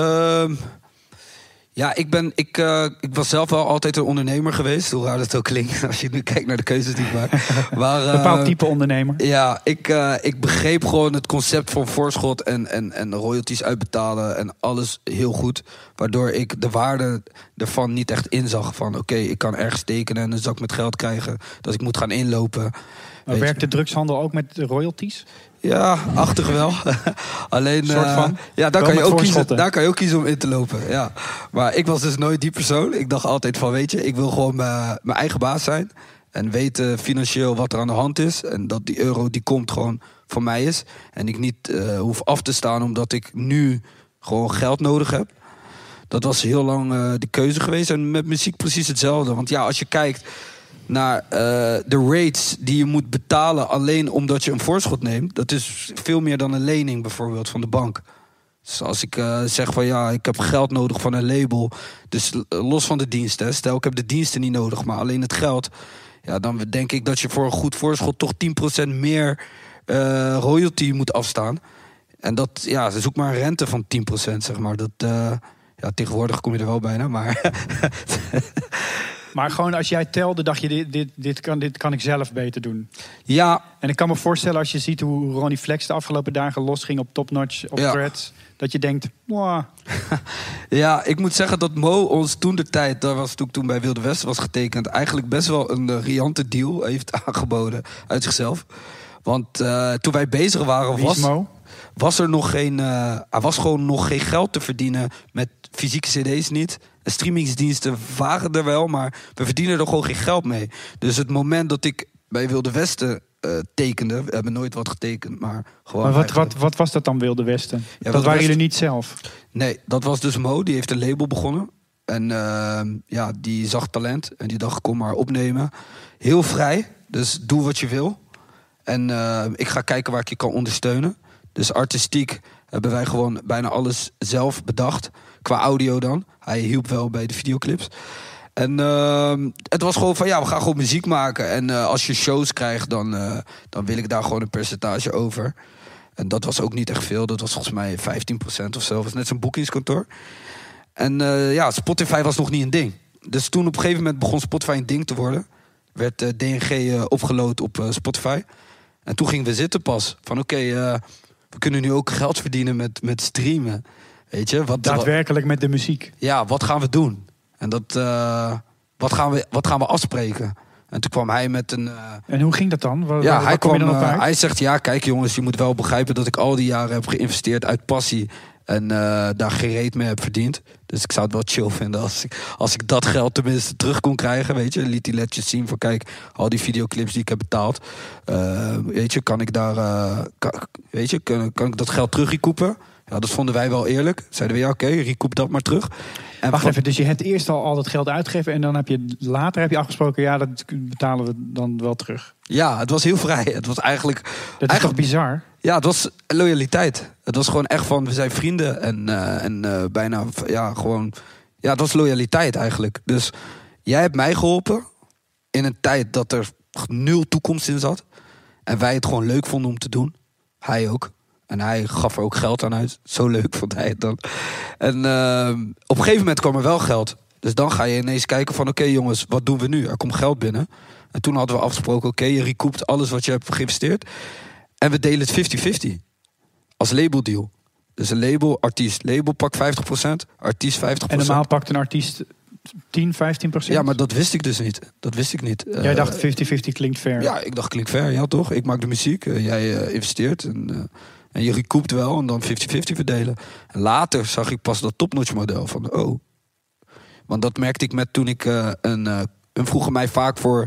[SPEAKER 5] Ja, ik was zelf wel altijd een ondernemer geweest. Hoe raar dat ook klinkt als je nu kijkt naar de keuzes die ik maak.
[SPEAKER 3] Een bepaald type ondernemer.
[SPEAKER 5] Ja, ik begreep gewoon het concept van voorschot en royalties uitbetalen en alles heel goed. Waardoor ik de waarde ervan niet echt inzag. Van oké, ik kan ergens tekenen en een zak met geld krijgen. Dat ik moet gaan inlopen.
[SPEAKER 3] Maar werkt de drugshandel ook met royalties?
[SPEAKER 5] Ja, achtig wel. Alleen, ja, daar kan je ook kiezen om in te lopen. Ja. Maar ik was dus nooit die persoon. Ik dacht altijd van, weet je, ik wil gewoon mijn eigen baas zijn. En weten financieel wat er aan de hand is. En dat die euro die komt gewoon van mij is. En ik niet hoef af te staan omdat ik nu gewoon geld nodig heb. Dat was heel lang de keuze geweest. En met muziek precies hetzelfde. Want ja, als je kijkt naar de rates die je moet betalen alleen omdat je een voorschot neemt, dat is veel meer dan een lening bijvoorbeeld van de bank. Dus als ik zeg van ja, ik heb geld nodig van een label, dus los van de diensten, stel ik heb de diensten niet nodig, maar alleen het geld, ja, dan denk ik dat je voor een goed voorschot toch 10% meer royalty moet afstaan. En dat, ja, zoek maar een rente van 10%, zeg maar. Dat, ja, tegenwoordig kom je er wel bijna, maar
[SPEAKER 3] Maar gewoon als jij telde, dacht je, dit kan ik zelf beter doen.
[SPEAKER 5] Ja.
[SPEAKER 3] En ik kan me voorstellen als je ziet hoe Ronnie Flex de afgelopen dagen losging op Top Notch, op Threads, dat je denkt, wow.
[SPEAKER 5] Ja, ik moet zeggen dat Mo ons toen de tijd, dat was toen bij Wilde Westen was getekend, eigenlijk best wel een riante deal heeft aangeboden uit zichzelf. Want toen wij bezig waren was er nog geen, was gewoon nog geen geld te verdienen met fysieke cd's niet. Streamingsdiensten waren er wel, maar we verdienen er gewoon geen geld mee. Dus het moment dat ik bij Wilde Westen tekende, we hebben nooit wat getekend, maar gewoon.
[SPEAKER 3] Maar wat was dat dan, Wilde Westen? Ja, dat waren jullie niet zelf?
[SPEAKER 5] Nee, dat was dus Mo, die heeft een label begonnen. En ja, die zag talent en die dacht, kom maar opnemen. Heel vrij, dus doe wat je wil. En ik ga kijken waar ik je kan ondersteunen. Dus artistiek hebben wij gewoon bijna alles zelf bedacht. Qua audio dan. Hij hielp wel bij de videoclips. En het was gewoon van, ja, we gaan gewoon muziek maken. En als je shows krijgt, dan wil ik daar gewoon een percentage over. En dat was ook niet echt veel. Dat was volgens mij 15% of zo. Dat was net zo'n boekingskantoor. En ja, Spotify was nog niet een ding. Dus toen op een gegeven moment begon Spotify een ding te worden. Werd DNG opgeload op Spotify. En toen gingen we zitten pas. Van oké, we kunnen nu ook geld verdienen met streamen. Weet je?
[SPEAKER 3] Daadwerkelijk met de muziek.
[SPEAKER 5] Ja, wat gaan we doen? En dat, wat gaan we afspreken? En toen kwam hij met een...
[SPEAKER 3] En hoe ging dat dan?
[SPEAKER 5] Hij zegt, ja, kijk jongens, je moet wel begrijpen dat ik al die jaren heb geïnvesteerd uit passie. En daar geen reet mee heb verdiend. Dus ik zou het wel chill vinden als ik dat geld tenminste terug kon krijgen. Weet je, liet die letjes zien van kijk, al die videoclips die ik heb betaald. Weet je, kan ik dat geld terug recoupen? Ja, dat vonden wij wel eerlijk. Zeiden we, ja oké, recoup dat maar terug. En
[SPEAKER 3] wacht even, dus je hebt eerst al dat geld uitgegeven en dan heb je later afgesproken, ja, dat betalen we dan wel terug.
[SPEAKER 5] Ja, het was heel vrij. Het was eigenlijk...
[SPEAKER 3] Dat is toch bizar?
[SPEAKER 5] Ja, het was loyaliteit. Het was gewoon echt van, we zijn vrienden en bijna, ja, gewoon... Ja, het was loyaliteit eigenlijk. Dus jij hebt mij geholpen in een tijd dat er 0 toekomst in zat. En wij het gewoon leuk vonden om te doen. Hij ook. En hij gaf er ook geld aan uit. Zo leuk vond hij het dan. En op een gegeven moment kwam er wel geld. Dus dan ga je ineens kijken van oké, jongens, wat doen we nu? Er komt geld binnen. En toen hadden we afgesproken, oké, je recoupt alles wat je hebt geïnvesteerd. En we delen het 50-50. Als labeldeal. Dus een label, artiest. Label pakt 50%, artiest 50%.
[SPEAKER 3] En normaal pakt een artiest 10-15%?
[SPEAKER 5] Ja, maar dat wist ik dus niet. Dat wist ik niet.
[SPEAKER 3] Jij dacht 50-50 klinkt fair.
[SPEAKER 5] Ja, ik dacht klinkt fair, ja toch? Ik maak de muziek, jij investeert en je recoupt wel en dan 50-50 verdelen. En later zag ik pas dat topnotch model van want dat merkte ik met toen ik een vroegen mij vaak voor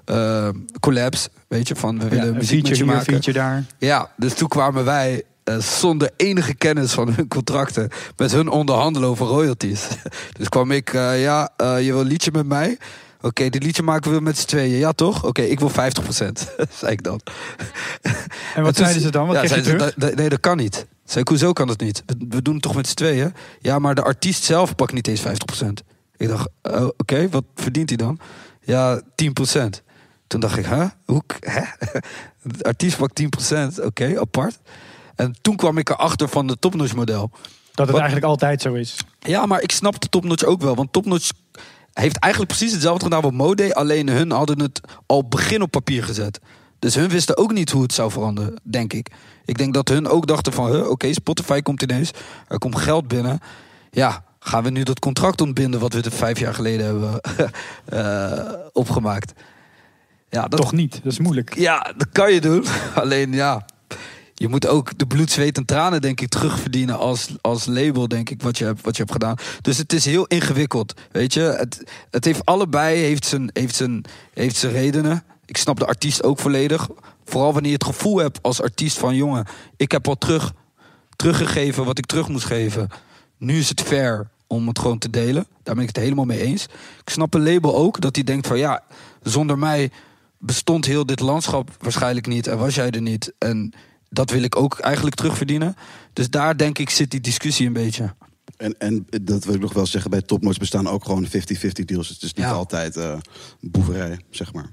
[SPEAKER 5] collabs, weet je, van we willen muziek met je maken.
[SPEAKER 3] Feature daar.
[SPEAKER 5] Ja, dus toen kwamen wij zonder enige kennis van hun contracten met hun onderhandelen over royalties. Dus kwam ik, je wil een liedje met mij? Oké, dit liedje maken we met z'n tweeën. Ja, toch? Oké, ik wil 50%. zei ik dan.
[SPEAKER 3] En wat zeiden ze dan? Wat kreeg je terug?
[SPEAKER 5] Nee, dat kan niet. Zei ik, hoezo kan dat niet? We doen het toch met z'n tweeën? Ja, maar de artiest zelf pakt niet eens 50%. Ik dacht, oké, wat verdient hij dan? Ja, 10%. Toen dacht ik, Hoe? De artiest pakt 10%. Oké, apart. En toen kwam ik erachter van de topnotch model.
[SPEAKER 3] Dat het eigenlijk altijd zo is.
[SPEAKER 5] Ja, maar ik snap de topnotch ook wel. Want topnotch heeft eigenlijk precies hetzelfde gedaan wat Mode. Alleen hun hadden het al begin op papier gezet. Dus hun wisten ook niet hoe het zou veranderen, denk ik. Ik denk dat hun ook dachten van, oké, Spotify komt ineens. Er komt geld binnen. Ja, gaan we nu dat contract ontbinden wat we 5 jaar geleden hebben opgemaakt? Ja,
[SPEAKER 3] toch niet, dat is moeilijk.
[SPEAKER 5] Ja, dat kan je doen. Alleen ja, je moet ook de bloed, zweet en tranen, denk ik, terugverdienen als label, denk ik, wat je hebt gedaan. Dus het is heel ingewikkeld, weet je. Het heeft allebei, heeft zijn redenen. Ik snap de artiest ook volledig. Vooral wanneer je het gevoel hebt als artiest van, jongen, ik heb al teruggegeven wat ik terug moest geven. Nu is het fair om het gewoon te delen. Daar ben ik het helemaal mee eens. Ik snap een label ook, dat hij denkt van, ja, zonder mij bestond heel dit landschap waarschijnlijk niet en was jij er niet. En dat wil ik ook eigenlijk terugverdienen. Dus daar, denk ik, zit die discussie een beetje.
[SPEAKER 9] En dat wil ik nog wel zeggen, bij topnotch bestaan ook gewoon 50-50 deals. Het is niet altijd boeverij, zeg maar.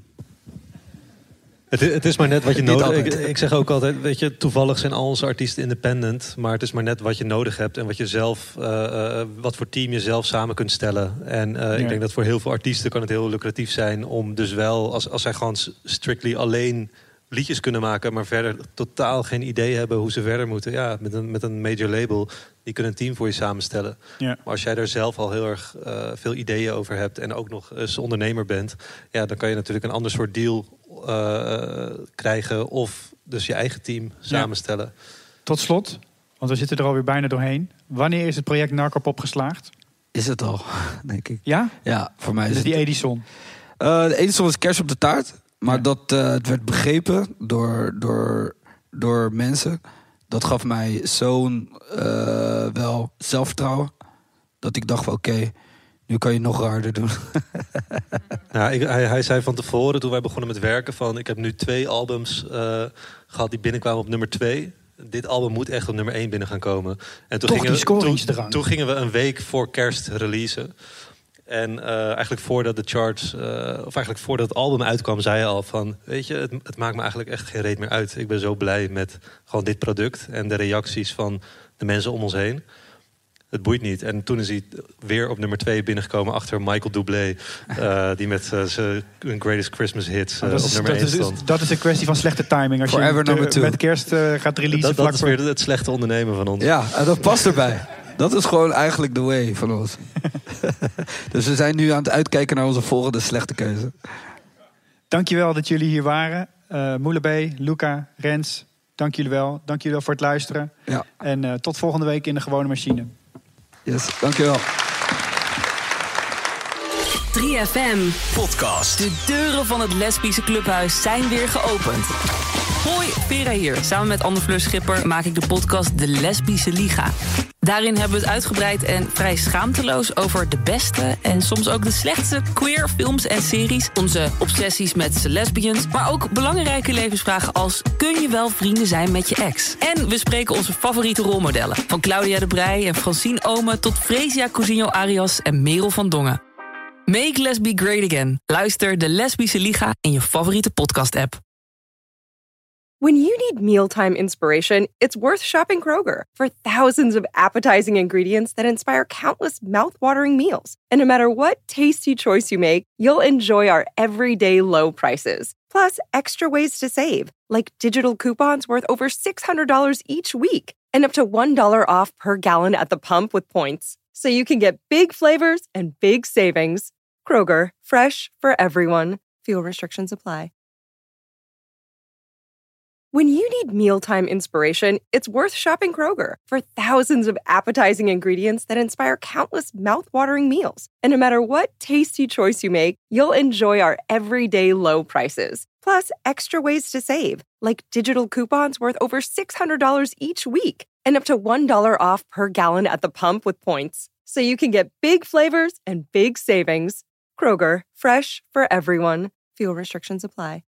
[SPEAKER 8] Het is maar net wat je nodig hebt. Ik zeg ook altijd, weet je, toevallig zijn al onze artiesten independent. Maar het is maar net wat je nodig hebt en wat je zelf, wat voor team je zelf samen kunt stellen. En ik denk dat voor heel veel artiesten kan het heel lucratief zijn om dus wel, als zij gewoon strictly alleen liedjes kunnen maken, maar verder totaal geen idee hebben hoe ze verder moeten. Ja, met een major label, die kunnen een team voor je samenstellen. Ja. Maar als jij daar zelf al heel erg veel ideeën over hebt en ook nog eens ondernemer bent, ja, dan kan je natuurlijk een ander soort deal krijgen of dus je eigen team samenstellen. Ja.
[SPEAKER 3] Tot slot, want we zitten er alweer bijna doorheen. Wanneer is het project Narcopop geslaagd?
[SPEAKER 5] Is het al, denk ik.
[SPEAKER 3] Ja?
[SPEAKER 5] Ja, voor mij is
[SPEAKER 3] het. Die Edison?
[SPEAKER 5] De Edison is kers op de taart. Maar het werd begrepen door mensen. Dat gaf mij zo'n wel zelfvertrouwen. Dat ik dacht van oké, nu kan je nog harder doen.
[SPEAKER 8] Nou, hij zei van tevoren, toen wij begonnen met werken, van ik heb nu 2 albums gehad die binnenkwamen op nummer 2. Dit album moet echt op nummer 1 binnen gaan komen. En toen gingen we een week voor kerst releasen. En eigenlijk voordat de charts, of eigenlijk voordat het album uitkwam, zei hij al van, weet je, het maakt me eigenlijk echt geen reet meer uit. Ik ben zo blij met gewoon dit product en de reacties van de mensen om ons heen. Het boeit niet. En toen is hij weer op nummer 2 binnengekomen achter Michael Bublé, die met zijn Greatest Christmas Hits op nummer 1 stond.
[SPEAKER 3] Dat is een kwestie van slechte timing. Als je met kerst gaat releasen.
[SPEAKER 8] Dat is weer het slechte ondernemen van ons.
[SPEAKER 5] Ja, en dat past erbij. Dat is gewoon eigenlijk de way van ons. Dus we zijn nu aan het uitkijken naar onze volgende slechte keuze.
[SPEAKER 3] Dankjewel dat jullie hier waren. Moele B, Luca, Rens, Dank jullie wel. Dank jullie wel voor het luisteren.
[SPEAKER 5] Ja.
[SPEAKER 3] En tot volgende week in de gewone machine.
[SPEAKER 5] Yes, dankjewel.
[SPEAKER 13] 3FM
[SPEAKER 14] Podcast.
[SPEAKER 13] De deuren van het lesbische clubhuis zijn weer geopend. Hoi, Vera hier. Samen met Anne Fleur Schipper maak ik de podcast De Lesbische Liga. Daarin hebben we het uitgebreid en vrij schaamteloos over de beste en soms ook de slechtste queer films en series. Onze obsessies met lesbians, maar ook belangrijke levensvragen als: kun je wel vrienden zijn met je ex? En we spreken onze favoriete rolmodellen. Van Claudia de Breij en Francine Omen tot Fresia Cousinho Arias en Merel van Dongen. Make lesbi great again. Luister De Lesbische Liga in je favoriete podcast-app.
[SPEAKER 4] When you need mealtime inspiration, it's worth shopping Kroger for thousands of appetizing ingredients that inspire countless mouth-watering meals. And no matter what tasty choice you make, you'll enjoy our everyday low prices. Plus, extra ways to save, like digital coupons worth over $600 each week and up to $1 off per gallon at the pump with points. So you can get big flavors and big savings. Kroger, fresh for everyone. Fuel restrictions apply. When you need mealtime inspiration, it's worth shopping Kroger for thousands of appetizing ingredients that inspire countless mouth-watering meals. And no matter what tasty choice you make, you'll enjoy our everyday low prices. Plus, extra ways to save, like digital coupons worth over $600 each week and up to $1 off per gallon at the pump with points. So you can get big flavors and big savings. Kroger, fresh for everyone. Fuel restrictions apply.